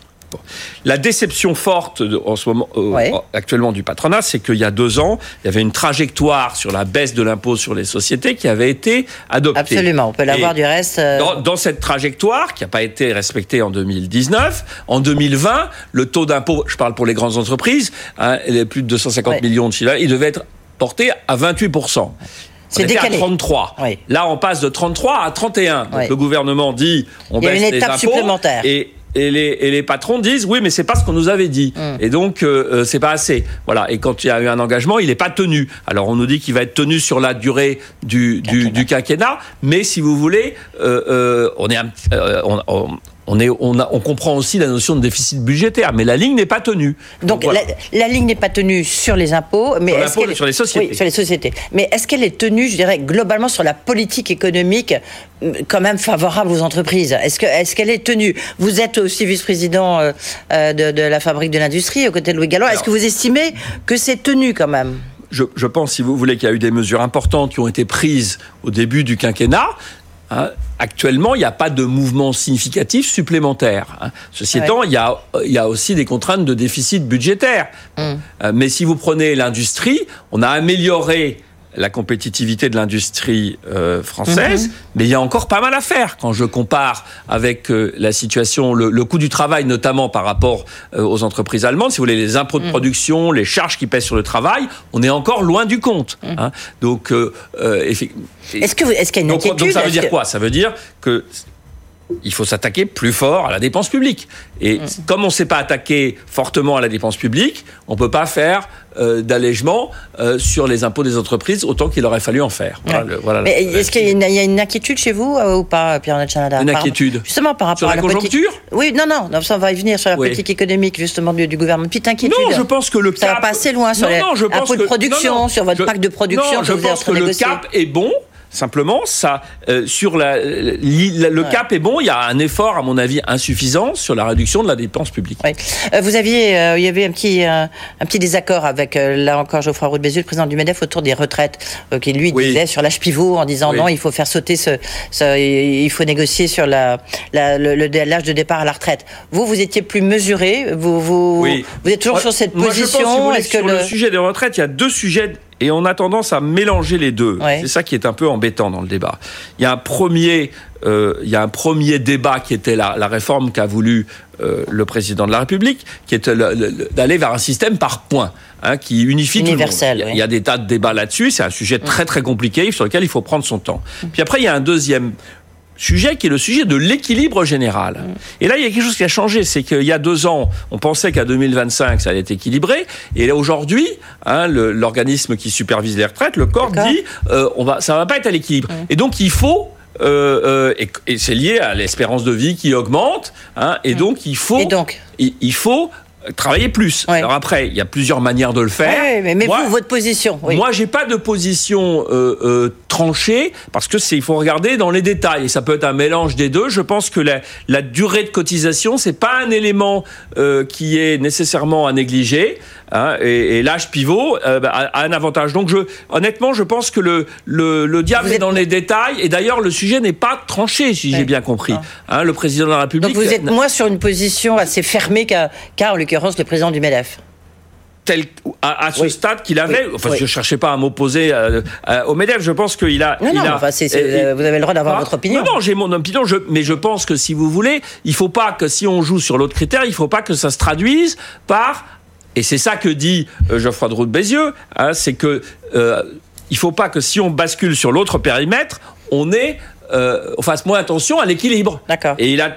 [SPEAKER 6] La déception forte en ce moment, euh, ouais. actuellement du patronat, c'est qu'il y a deux ans, il y avait une trajectoire sur la baisse de l'impôt sur les sociétés qui avait été adoptée.
[SPEAKER 2] Absolument, on peut l'avoir Et du reste. Euh...
[SPEAKER 6] Dans, dans cette trajectoire, qui n'a pas été respectée en deux mille dix-neuf, en deux mille vingt, le taux d'impôt, je parle pour les grandes entreprises, hein, les plus de deux cent cinquante ouais. millions de chiffre d'affaires, il devait être porté à vingt-huit pour cent.
[SPEAKER 2] C'est décalé.
[SPEAKER 6] À trente-trois. Oui. Là, on passe de trente-trois à trente et un. Donc, oui. le gouvernement dit, on baisse les impôts. Il y a une étape
[SPEAKER 2] supplémentaire.
[SPEAKER 6] Et Et les, et les patrons disent oui, mais c'est pas ce qu'on nous avait dit. Mmh. Et donc euh, c'est pas assez. Voilà. Et quand il y a eu un engagement, il n'est pas tenu. Alors on nous dit qu'il va être tenu sur la durée du du, du quinquennat, mais si vous voulez, euh, euh, on est un, euh, on, on, On, est, on, a, on comprend aussi la notion de déficit budgétaire, mais la ligne n'est pas tenue.
[SPEAKER 2] Donc, Donc voilà. la, la ligne n'est pas tenue sur les impôts, mais
[SPEAKER 6] sur,
[SPEAKER 2] est-ce qu'elle est,
[SPEAKER 6] sur les sociétés.
[SPEAKER 2] Oui, sur les sociétés. Mais est-ce qu'elle est tenue, je dirais, globalement sur la politique économique, quand même favorable aux entreprises? Est-ce que, est-ce qu'elle est tenue? Vous êtes aussi vice-président euh, de, de la Fabrique de l'Industrie, aux côtés de Louis Gallois. Alors, est-ce que vous estimez que c'est tenu quand même?
[SPEAKER 6] je, je pense, si vous voulez, qu'il y a eu des mesures importantes qui ont été prises au début du quinquennat. Hein, actuellement, il n'y a pas de mouvement significatif supplémentaire. Hein. Ceci ouais. étant, il y a, il y a aussi des contraintes de déficit budgétaire. Mmh. Euh, mais si vous prenez l'industrie, on a amélioré la compétitivité de l'industrie euh, française, mmh. mais il y a encore pas mal à faire quand je compare avec euh, la situation, le, le coût du travail notamment par rapport euh, aux entreprises allemandes. Si vous voulez, les impôts de mmh. production, les charges qui pèsent sur le travail, on est encore loin du compte. Mmh. Hein. Donc, euh, euh,
[SPEAKER 2] est-ce que est-ce qu'il y a une inquiétude?
[SPEAKER 6] Donc, donc ça veut
[SPEAKER 2] est-ce
[SPEAKER 6] dire
[SPEAKER 2] que...
[SPEAKER 6] quoi? Ça veut dire que il faut s'attaquer plus fort à la dépense publique. Et mmh. comme on ne s'est pas attaqué fortement à la dépense publique, on ne peut pas faire euh, d'allègement euh, sur les impôts des entreprises autant qu'il aurait fallu en faire. Voilà,
[SPEAKER 2] ouais.
[SPEAKER 6] le, voilà
[SPEAKER 2] Mais
[SPEAKER 6] la,
[SPEAKER 2] est-ce qu'il y a, une, il y a une inquiétude chez vous euh, ou pas, Pierre Natchanada?
[SPEAKER 6] Une inquiétude
[SPEAKER 2] par, Justement par rapport
[SPEAKER 6] sur la
[SPEAKER 2] à la
[SPEAKER 6] conjoncture
[SPEAKER 2] politique... Oui, non, non, non, ça on va y venir sur la oui. politique économique justement du, du gouvernement. Petite inquiétude.
[SPEAKER 6] Non, je pense que le cap...
[SPEAKER 2] Ça va pas assez loin sur
[SPEAKER 6] non,
[SPEAKER 2] les
[SPEAKER 6] non, je pense
[SPEAKER 2] impôts de
[SPEAKER 6] que...
[SPEAKER 2] production,
[SPEAKER 6] non, non,
[SPEAKER 2] sur votre
[SPEAKER 6] je...
[SPEAKER 2] pacte de production.
[SPEAKER 6] Non, je
[SPEAKER 2] vous
[SPEAKER 6] pense que le cap est bon. Simplement, ça, euh, sur la, la, la, le ouais. cap est bon. Il y a un effort, à mon avis, insuffisant sur la réduction de la dépense publique.
[SPEAKER 2] Oui. Euh, vous aviez, euh, il y avait un petit, euh, un petit désaccord avec euh, là encore Geoffroy Roux de Bézieux, le président du MEDEF, autour des retraites, euh, qui lui oui. disait sur l'âge pivot en disant oui. non, il faut faire sauter ce, ce, il faut négocier sur la, la le, le, l'âge de départ à la retraite. Vous, vous étiez plus mesuré. Vous, vous,
[SPEAKER 6] oui.
[SPEAKER 2] vous êtes toujours moi, sur cette
[SPEAKER 6] moi,
[SPEAKER 2] position.
[SPEAKER 6] Je pense, si vous voulez,
[SPEAKER 2] Est-ce que
[SPEAKER 6] sur
[SPEAKER 2] le...
[SPEAKER 6] le sujet des retraites, il y a deux sujets. Et on a tendance à mélanger les deux. Ouais. C'est ça qui est un peu embêtant dans le débat. Il y a un premier, euh, il y a un premier débat qui était la, la réforme qu'a voulu euh, le président de la République, qui est le, le, d'aller vers un système par points, hein, qui unifie
[SPEAKER 2] universel,
[SPEAKER 6] tout le monde.
[SPEAKER 2] Oui.
[SPEAKER 6] Il y a des tas de débats là-dessus. C'est un sujet très très compliqué sur lequel il faut prendre son temps. Mmh. Puis après, il y a un deuxième sujet qui est le sujet de l'équilibre général. Mmh. Et là, il y a quelque chose qui a changé, c'est qu'il y a deux ans, on pensait qu'à deux mille vingt-cinq, ça allait être équilibré, et là, aujourd'hui, hein, le, l'organisme qui supervise les retraites, le C O R, D'accord. dit, euh, on va, ça va pas être à l'équilibre. Mmh. Et donc, il faut, euh, euh, et, et c'est lié à l'espérance de vie qui augmente, hein, et mmh. donc, il faut,
[SPEAKER 2] et donc
[SPEAKER 6] il, il faut travailler plus.
[SPEAKER 2] Ouais.
[SPEAKER 6] Alors après, il y a plusieurs manières de le faire.
[SPEAKER 2] Ouais, mais, mais
[SPEAKER 6] moi,
[SPEAKER 2] vous, votre position. Oui.
[SPEAKER 6] Moi, j'ai pas de position euh, euh, tranchée parce que c'est, il faut regarder dans les détails et ça peut être un mélange des deux. Je pense que la, la durée de cotisation, c'est pas un élément euh, qui est nécessairement à négliger. Hein, et, et l'âge pivot euh, a, a un avantage. Donc, je, honnêtement, je pense que le le, le diable
[SPEAKER 2] Vous
[SPEAKER 6] est
[SPEAKER 2] êtes...
[SPEAKER 6] dans les détails. Et d'ailleurs, le sujet n'est pas tranché, si ouais. j'ai bien compris. Hein, le président de la République.
[SPEAKER 2] Donc, vous êtes moins sur une position assez fermée qu'à, qu'à en l'occurrence, le président du MEDEF.
[SPEAKER 6] Tel, à, à ce oui. stade qu'il avait,
[SPEAKER 2] oui.
[SPEAKER 6] enfin
[SPEAKER 2] oui.
[SPEAKER 6] je ne cherchais pas à m'opposer euh, euh, au MEDEF, je pense qu'il a...
[SPEAKER 2] Non,
[SPEAKER 6] il
[SPEAKER 2] non,
[SPEAKER 6] a,
[SPEAKER 2] enfin, c'est, c'est, euh, vous avez le droit d'avoir ah, votre opinion.
[SPEAKER 6] Non, non, j'ai mon opinion, je, mais je pense que si vous voulez, il ne faut pas que si on joue sur l'autre critère, il ne faut pas que ça se traduise par... Et c'est ça que dit euh, Geoffroy de Roux de Bézieux, hein, c'est que euh, il ne faut pas que si on bascule sur l'autre périmètre, on, ait, euh, on fasse moins attention à l'équilibre.
[SPEAKER 2] D'accord.
[SPEAKER 6] Et il a...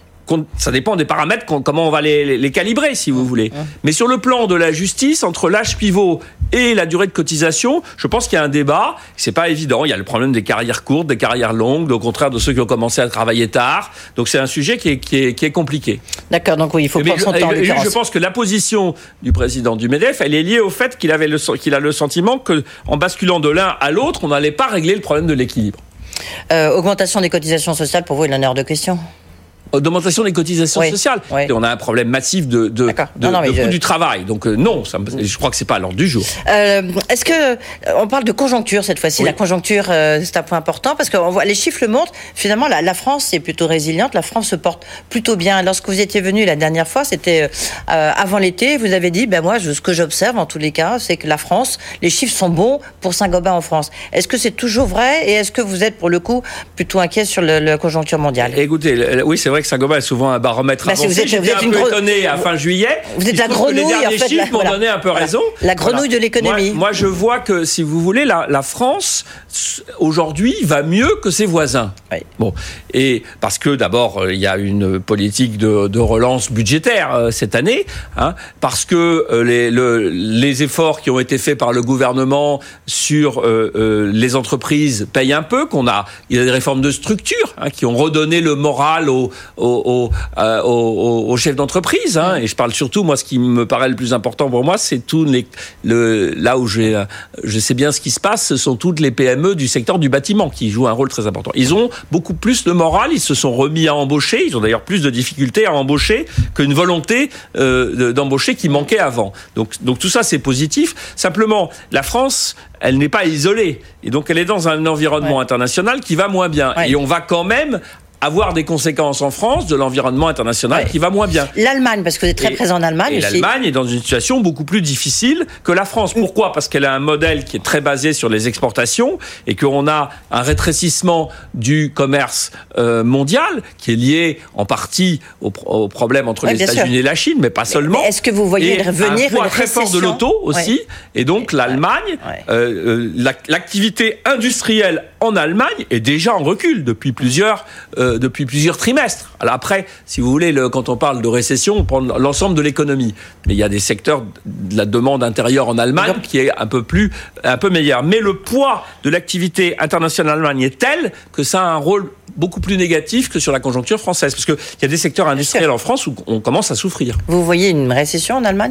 [SPEAKER 6] Ça dépend des paramètres, comment on va les, les calibrer, si vous voulez. Mais sur le plan de la justice, entre l'âge pivot et la durée de cotisation, je pense qu'il y a un débat. C'est pas évident. Il y a le problème des carrières courtes, des carrières longues, au contraire de ceux qui ont commencé à travailler tard. Donc c'est un sujet qui est, qui est, qui est compliqué.
[SPEAKER 2] D'accord, donc oui, il faut
[SPEAKER 6] mais
[SPEAKER 2] prendre son temps.
[SPEAKER 6] Je, je pense que la position du président du MEDEF, elle est liée au fait qu'il, avait le, qu'il a le sentiment qu'en basculant de l'un à l'autre, on n'allait pas régler le problème de l'équilibre.
[SPEAKER 2] Euh, augmentation des cotisations sociales, pour vous, il en est hors de question ?
[SPEAKER 6] D'augmentation des cotisations
[SPEAKER 2] oui,
[SPEAKER 6] sociales.
[SPEAKER 2] Oui.
[SPEAKER 6] Et on a un problème massif de, de, de, non, non, de coût je... du travail. Donc euh, non, ça, je crois que c'est pas à l'ordre du jour.
[SPEAKER 2] Euh, est-ce que on parle de conjoncture cette fois-ci? Oui. La conjoncture, euh, c'est un point important parce que on voit, les chiffres le montrent. Finalement, la, la France est plutôt résiliente. La France se porte plutôt bien. Lorsque vous étiez venu la dernière fois, c'était euh, avant l'été. Vous avez dit, ben moi, je, ce que j'observe en tous les cas, c'est que la France, les chiffres sont bons pour Saint-Gobain en France. Est-ce que c'est toujours vrai et est-ce que vous êtes pour le coup plutôt inquiet sur le, la conjoncture mondiale?
[SPEAKER 6] Écoutez, oui, c'est vrai que Saint-Gobain est souvent un baromètre bah, avancé. Si vous êtes,
[SPEAKER 2] J'étais
[SPEAKER 6] vous êtes un peu gro... étonné à fin juillet.
[SPEAKER 2] Vous êtes la grenouille,
[SPEAKER 6] les
[SPEAKER 2] en fait.
[SPEAKER 6] chiffres
[SPEAKER 2] La,
[SPEAKER 6] m'ont
[SPEAKER 2] voilà,
[SPEAKER 6] donné un peu
[SPEAKER 2] voilà.
[SPEAKER 6] raison.
[SPEAKER 2] La grenouille voilà. de l'économie.
[SPEAKER 6] Moi, moi, je vois que, si vous voulez, la, la France, aujourd'hui, va mieux que ses voisins.
[SPEAKER 2] Oui.
[SPEAKER 6] Bon. Et parce que, d'abord, il y a une politique de, de relance budgétaire euh, cette année, hein, parce que euh, les, le, les efforts qui ont été faits par le gouvernement sur euh, euh, les entreprises payent un peu, qu'on a, il y a des réformes de structure, hein, qui ont redonné le moral aux, aux, aux, euh, aux, aux chefs d'entreprise, hein, et je parle surtout, moi, ce qui me paraît le plus important pour moi, c'est tout les, le, là où j'ai, je sais bien ce qui se passe, ce sont toutes les P M E du secteur du bâtiment qui jouent un rôle très important. Ils ont beaucoup plus de morale, ils se sont remis à embaucher, ils ont d'ailleurs plus de difficultés à embaucher qu'une volonté euh, d'embaucher qui manquait avant. Donc, donc tout ça, c'est positif. Simplement, la France, elle n'est pas isolée, et donc elle est dans un environnement ouais. international qui va moins bien, ouais. et on va quand même avoir des conséquences en France de l'environnement international ouais. qui va moins bien.
[SPEAKER 2] L'Allemagne, parce que vous êtes très et, présent en Allemagne.
[SPEAKER 6] Et
[SPEAKER 2] aussi.
[SPEAKER 6] l'Allemagne est dans une situation beaucoup plus difficile que la France. Pourquoi ? Parce qu'elle a un modèle qui est très basé sur les exportations et qu'on a un rétrécissement du commerce euh, mondial qui est lié en partie au, au problème entre ouais, les États-Unis sûr. et la Chine, mais pas seulement.
[SPEAKER 2] Mais est-ce que vous voyez
[SPEAKER 6] et
[SPEAKER 2] revenir
[SPEAKER 6] un poids
[SPEAKER 2] une
[SPEAKER 6] très fort de l'auto aussi, ouais. et donc l'Allemagne, ouais. euh, euh, l'activité industrielle en Allemagne est déjà en recul depuis plusieurs euh, depuis plusieurs trimestres. Alors après, si vous voulez, le, quand on parle de récession, on prend l'ensemble de l'économie. Mais il y a des secteurs de la demande intérieure en Allemagne qui est un peu plus, un peu meilleur. Mais le poids de l'activité internationale en Allemagne est tel que ça a un rôle beaucoup plus négatif que sur la conjoncture française. Parce qu'il y a des secteurs industriels en France où on commence à souffrir.
[SPEAKER 2] Vous voyez une récession en Allemagne ?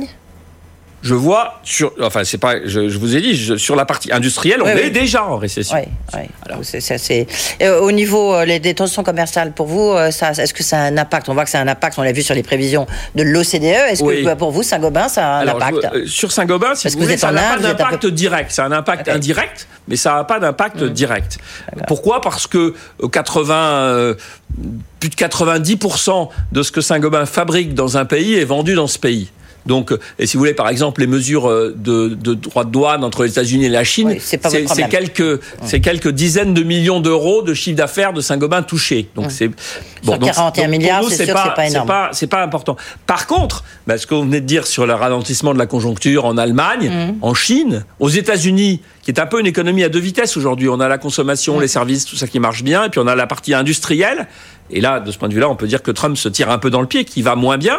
[SPEAKER 6] Je vois sur, enfin c'est pas, je, je vous ai dit, je, sur la partie industrielle, on oui, est oui. déjà en récession.
[SPEAKER 2] Oui, oui. Alors, c'est, c'est, c'est... Euh, au niveau euh, des tensions commerciales, pour vous, euh, ça, est-ce que ça a un impact ? On voit que ça a un impact. On l'a vu sur les prévisions de l'O C D E. Est-ce oui. que bah, pour vous, Saint-Gobain, ça a un
[SPEAKER 6] Alors,
[SPEAKER 2] impact ?
[SPEAKER 6] je, euh, Sur Saint-Gobain, si vous, vous voulez, ça n'a pas d'impact peu... direct. Ça a un impact okay. indirect, mais ça n'a pas d'impact mmh. direct. D'accord. Pourquoi ? Parce que quatre-vingts, euh, plus de quatre-vingt-dix pour cent de ce que Saint-Gobain fabrique dans un pays est vendu dans ce pays. Donc, et si vous voulez, par exemple, les mesures de, de droits de douane entre les États-Unis et la Chine,
[SPEAKER 2] oui, c'est,
[SPEAKER 6] c'est, c'est, quelques, mmh. c'est quelques dizaines de millions d'euros de chiffre d'affaires de Saint-Gobain touchés. Donc, mmh. c'est
[SPEAKER 2] bon, sur donc, quarante et un milliards, nous, c'est, c'est sûr pas, que c'est pas énorme.
[SPEAKER 6] C'est pas, c'est pas important. Par contre, bah, ce que vous venez de dire sur le ralentissement de la conjoncture en Allemagne, mmh. en Chine, aux États-Unis, qui est un peu une économie à deux vitesses aujourd'hui. On a la consommation, mmh. les services, tout ça qui marche bien, et puis on a la partie industrielle. Et là, de ce point de vue-là, on peut dire que Trump se tire un peu dans le pied, qu'il va moins bien.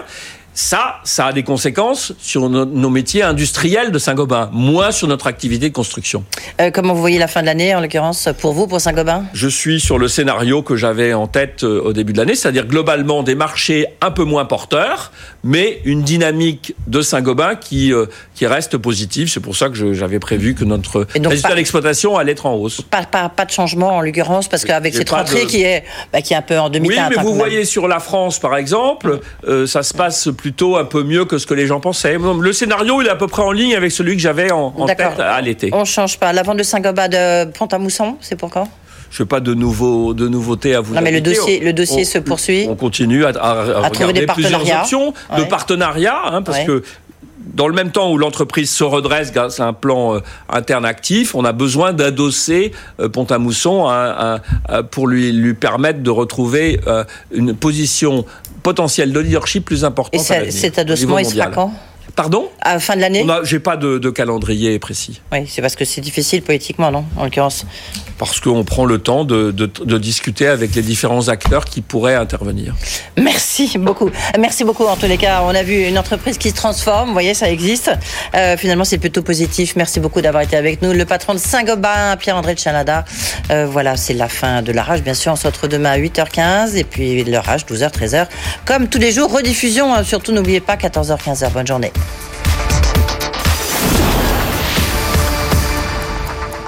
[SPEAKER 6] Ça, ça a des conséquences sur nos, nos métiers industriels de Saint-Gobain, moins sur notre activité de construction.
[SPEAKER 2] Euh, comment vous voyez la fin de l'année, en l'occurrence, pour vous, pour Saint-Gobain ?
[SPEAKER 6] Je suis sur le scénario que j'avais en tête euh, au début de l'année, c'est-à-dire globalement des marchés un peu moins porteurs, mais une dynamique de Saint-Gobain qui, euh, qui reste positive. C'est pour ça que je, j'avais prévu que notre résultat pas, d'exploitation allait être en hausse.
[SPEAKER 2] Pas, pas, pas de changement, en l'occurrence, parce qu'avec cette rentrée de... qui, est, bah, qui est un peu en demi-teinte.
[SPEAKER 6] Oui, mais
[SPEAKER 2] hein,
[SPEAKER 6] vous voyez sur la France, par exemple, euh, ça se passe plutôt un peu mieux que ce que les gens pensaient. Le scénario, il est à peu près en ligne avec celui que j'avais en, en tête à l'été.
[SPEAKER 2] On ne change pas. La vente de Saint-Gobain de Pont-à-Mousson, c'est pour quand ?
[SPEAKER 6] Je n'ai pas de, nouveau, de nouveautés à vous
[SPEAKER 2] Non, mais
[SPEAKER 6] indiquer.
[SPEAKER 2] le dossier, le dossier
[SPEAKER 6] on,
[SPEAKER 2] se poursuit.
[SPEAKER 6] On continue à, à, à, à
[SPEAKER 2] trouver des
[SPEAKER 6] plusieurs options
[SPEAKER 2] ouais.
[SPEAKER 6] de partenariat, hein, parce ouais. que dans le même temps où l'entreprise se redresse grâce à un plan euh, interne actif, on a besoin d'adosser euh, Pont-à-Mousson à, à, à, pour lui, lui permettre de retrouver euh, une position potentielle de leadership plus importante.
[SPEAKER 2] Et ça, cet adossement, il sera quand ?
[SPEAKER 6] Pardon ?
[SPEAKER 2] À la fin de l'année ?
[SPEAKER 6] Je n'ai pas de, de calendrier précis.
[SPEAKER 2] Oui, c'est parce que c'est difficile politiquement, non ? En l'occurrence.
[SPEAKER 6] Parce qu'on prend le temps de, de, de discuter avec les différents acteurs qui pourraient intervenir.
[SPEAKER 2] Merci beaucoup. Merci beaucoup. En tous les cas, on a vu une entreprise qui se transforme. Vous voyez, ça existe. Euh, finalement, c'est plutôt positif. Merci beaucoup d'avoir été avec nous. Le patron de Saint-Gobain, Pierre-André de Chalada. Euh, voilà, c'est la fin de la rage. Bien sûr, on se retrouve demain à huit heures quinze. Et puis, le rage, douze heures, treize heures. Comme tous les jours, rediffusion. Surtout, n'oubliez pas, quatorze heures, quinze heures. Bonne journée.